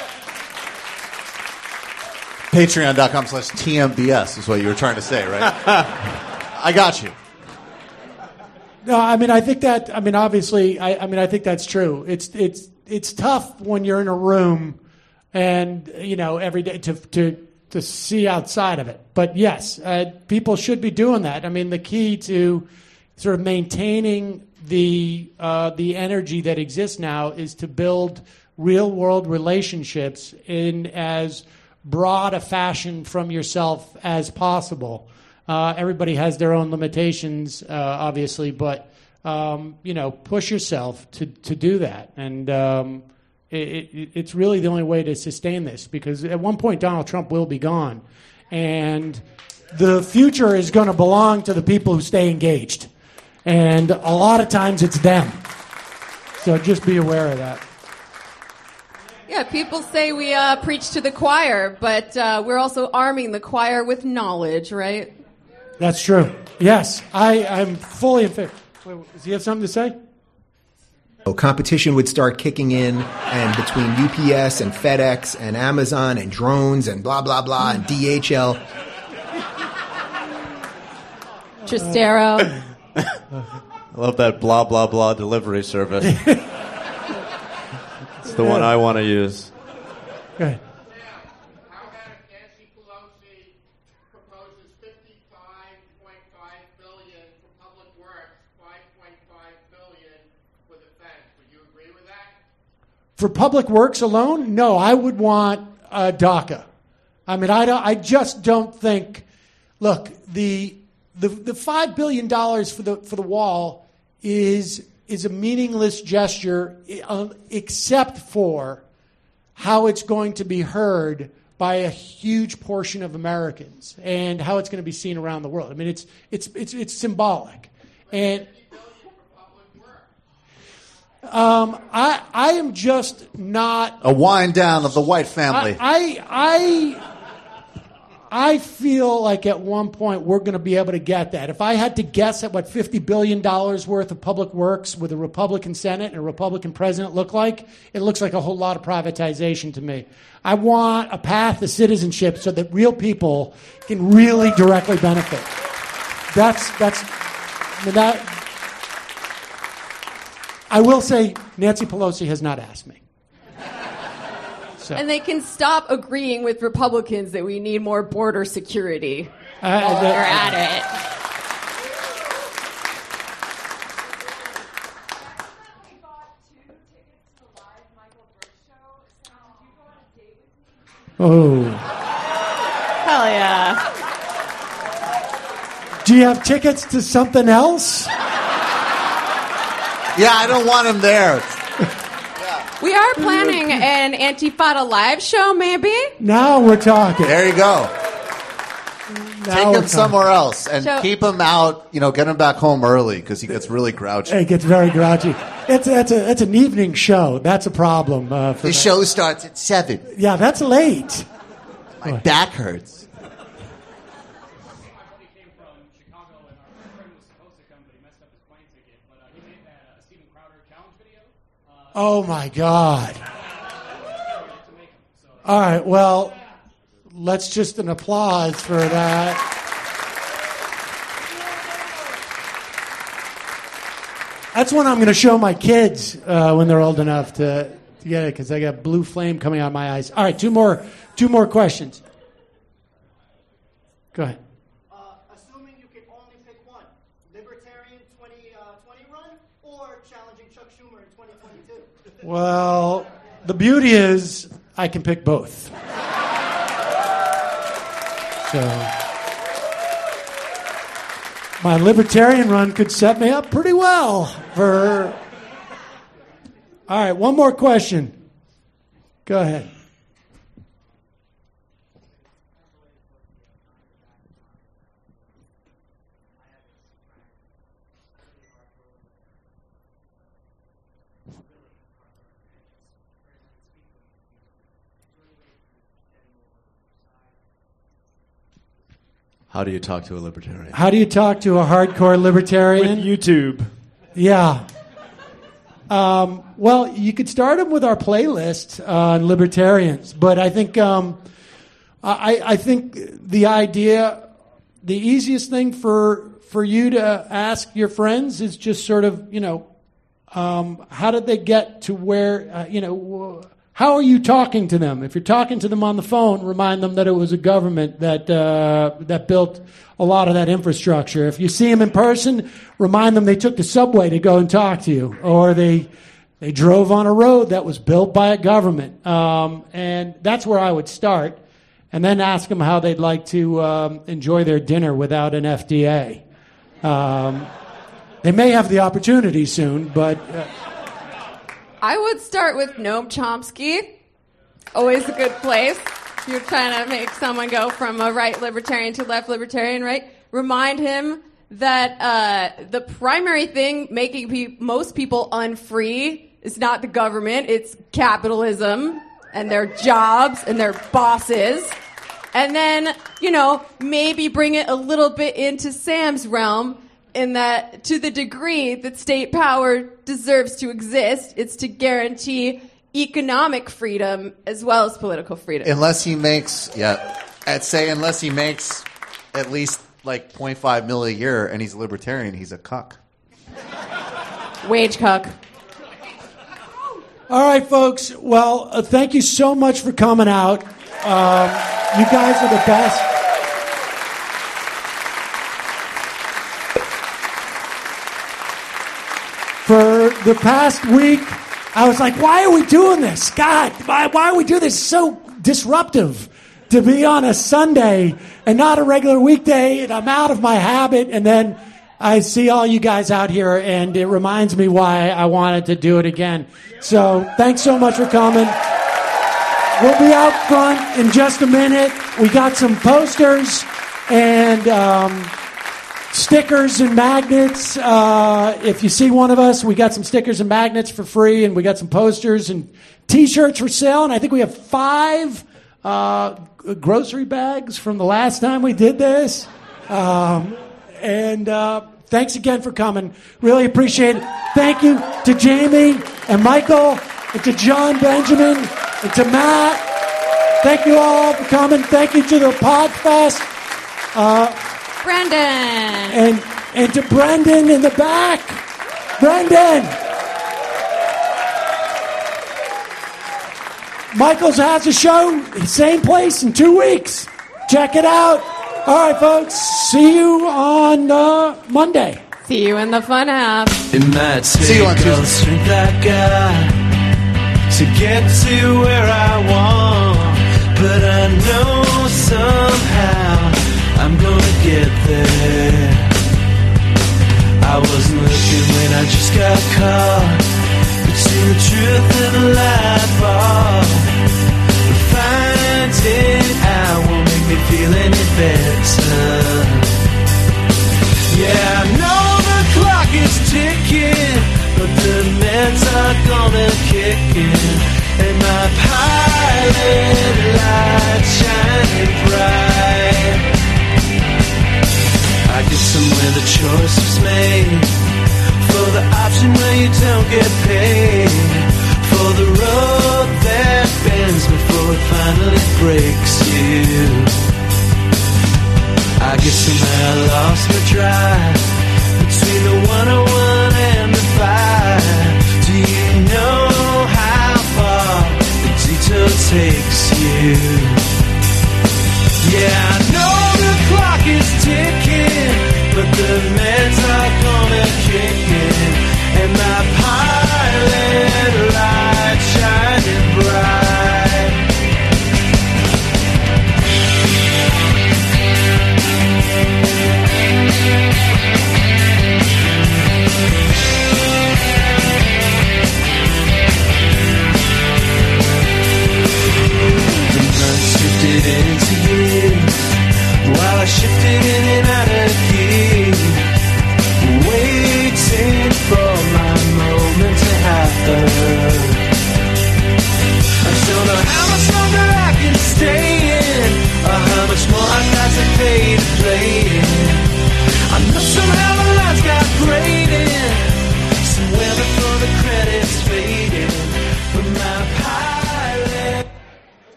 Speaker 7: Patreon.com/TMBS is what you were trying to say, right? I got you.
Speaker 2: No, I mean, I think that, obviously, I think that's true. It's tough when you're in a room and, every day to see outside of it. But yes, people should be doing that. I mean, the key to sort of maintaining the energy that exists now is to build real world relationships in as broad a fashion from yourself as possible. Everybody has their own limitations, obviously, but push yourself to do that. And it's really the only way to sustain this, because at one point Donald Trump will be gone, and the future is going to belong to the people who stay engaged. And a lot of times it's them. So just be aware of that.
Speaker 8: Yeah, people say we preach to the choir, but we're also arming the choir with knowledge, right?
Speaker 2: That's true. Yes, I'm fully in favor. Wait, does he have something to say?
Speaker 5: Competition would start kicking in, and between UPS and FedEx and Amazon and drones and blah, blah, blah, and DHL.
Speaker 8: Tristero.
Speaker 6: I love that blah, blah, blah delivery service. It's the one I want to use.
Speaker 2: Go ahead.
Speaker 1: How have
Speaker 2: For public works alone, no, I would want DACA. I mean, I just don't think. Look, the $5 billion for the wall is a meaningless gesture, except for how it's going to be heard by a huge portion of Americans and how it's going to be seen around the world. I mean, it's symbolic, and I am just not
Speaker 7: a wind down of the white family.
Speaker 2: I feel like at one point we're going to be able to get that. If I had to guess at what $50 billion worth of public works with a Republican Senate and a Republican president look like, it looks like a whole lot of privatization to me. I want a path to citizenship so that real people can really directly benefit. I will say Nancy Pelosi has not asked me. So.
Speaker 8: And they can stop agreeing with Republicans that we need more border security. They're at it.
Speaker 2: Oh.
Speaker 8: Hell yeah.
Speaker 2: Do you have tickets to something else?
Speaker 7: Yeah, I don't want him there.
Speaker 8: We are planning an Antifada live show, maybe?
Speaker 2: Now we're talking.
Speaker 7: There you go. Take him somewhere else and keep him out, get him back home early because he gets really grouchy.
Speaker 2: He gets very grouchy. It's an evening show. That's a problem.
Speaker 7: The show starts at 7.
Speaker 2: Yeah, that's late.
Speaker 7: My back hurts.
Speaker 2: Oh, my God. All right, well, let's just an applause for that. That's one I'm going to show my kids when they're old enough to get it, because I got blue flame coming out of my eyes. All right, two more questions. Go ahead.
Speaker 4: Assuming you can only pick one, Libertarian 2020 run or challenging Chuck Schumer in 2022?
Speaker 2: Well, the beauty is I can pick both. So my Libertarian run could set me up pretty well for... All right, one more question. Go ahead.
Speaker 6: How do you talk to a libertarian?
Speaker 2: How do you talk to a hardcore libertarian?
Speaker 1: With YouTube.
Speaker 2: Yeah. Well, you could start them with our playlist on libertarians, but I think I think the idea, the easiest thing for you to ask your friends is just sort of, how did they get to where, how are you talking to them? If you're talking to them on the phone, remind them that it was a government that built a lot of that infrastructure. If you see them in person, remind them they took the subway to go and talk to you, or they drove on a road that was built by a government. And that's where I would start, and then ask them how they'd like to enjoy their dinner without an FDA. They may have the opportunity soon, but...
Speaker 8: I would start with Noam Chomsky. Always a good place. You're trying to make someone go from a right libertarian to left libertarian, right? Remind him that the primary thing making most people unfree is not the government, it's capitalism and their jobs and their bosses. And then, maybe bring it a little bit into Sam's realm, in that to the degree that state power deserves to exist, it's to guarantee economic freedom as well as political freedom.
Speaker 7: Unless he makes at least like $0.5 million a year and he's a libertarian, he's a cuck.
Speaker 8: Wage cuck.
Speaker 2: All right, folks. Well, thank you so much for coming out. You guys are the best. For the past week, I was like, why are we doing this? God, why are we doing this? It's so disruptive to be on a Sunday and not a regular weekday, and I'm out of my habit, and then I see all you guys out here, and it reminds me why I wanted to do it again. So thanks so much for coming. We'll be out front in just a minute. We got some posters and stickers and magnets. If you see one of us, we got some stickers and magnets for free, and we got some posters and T-shirts for sale. And I think we have 5 grocery bags from the last time we did this. Thanks again for coming. Really appreciate it. Thank you to Jamie and Michael and to John Benjamin and to Matt. Thank you all for coming. Thank you to the Podfest.
Speaker 8: Brendan.
Speaker 2: And to Brendan in the back. Brendan. Michael's has a show, same place in 2 weeks. Check it out. All right, folks. See you on Monday.
Speaker 8: See you in the fun app.
Speaker 3: It might take all the strength I got to get to where I want, but I know somehow I'm gonna get there. I wasn't looking when I just got caught between the truth and the light bar. But finding out won't make me feel any better. Yeah, I know the clock is ticking, but the meds are gonna kick in, and my pilot light shining bright. I guess somewhere the choice was made for the option where you don't get paid, for the road that bends before it finally breaks you. I guess somehow I lost my drive between the 101 and the 5. Do you know how far the detour takes you? Yeah, I know the clock is ticking, but the meds are gonna kick in, and my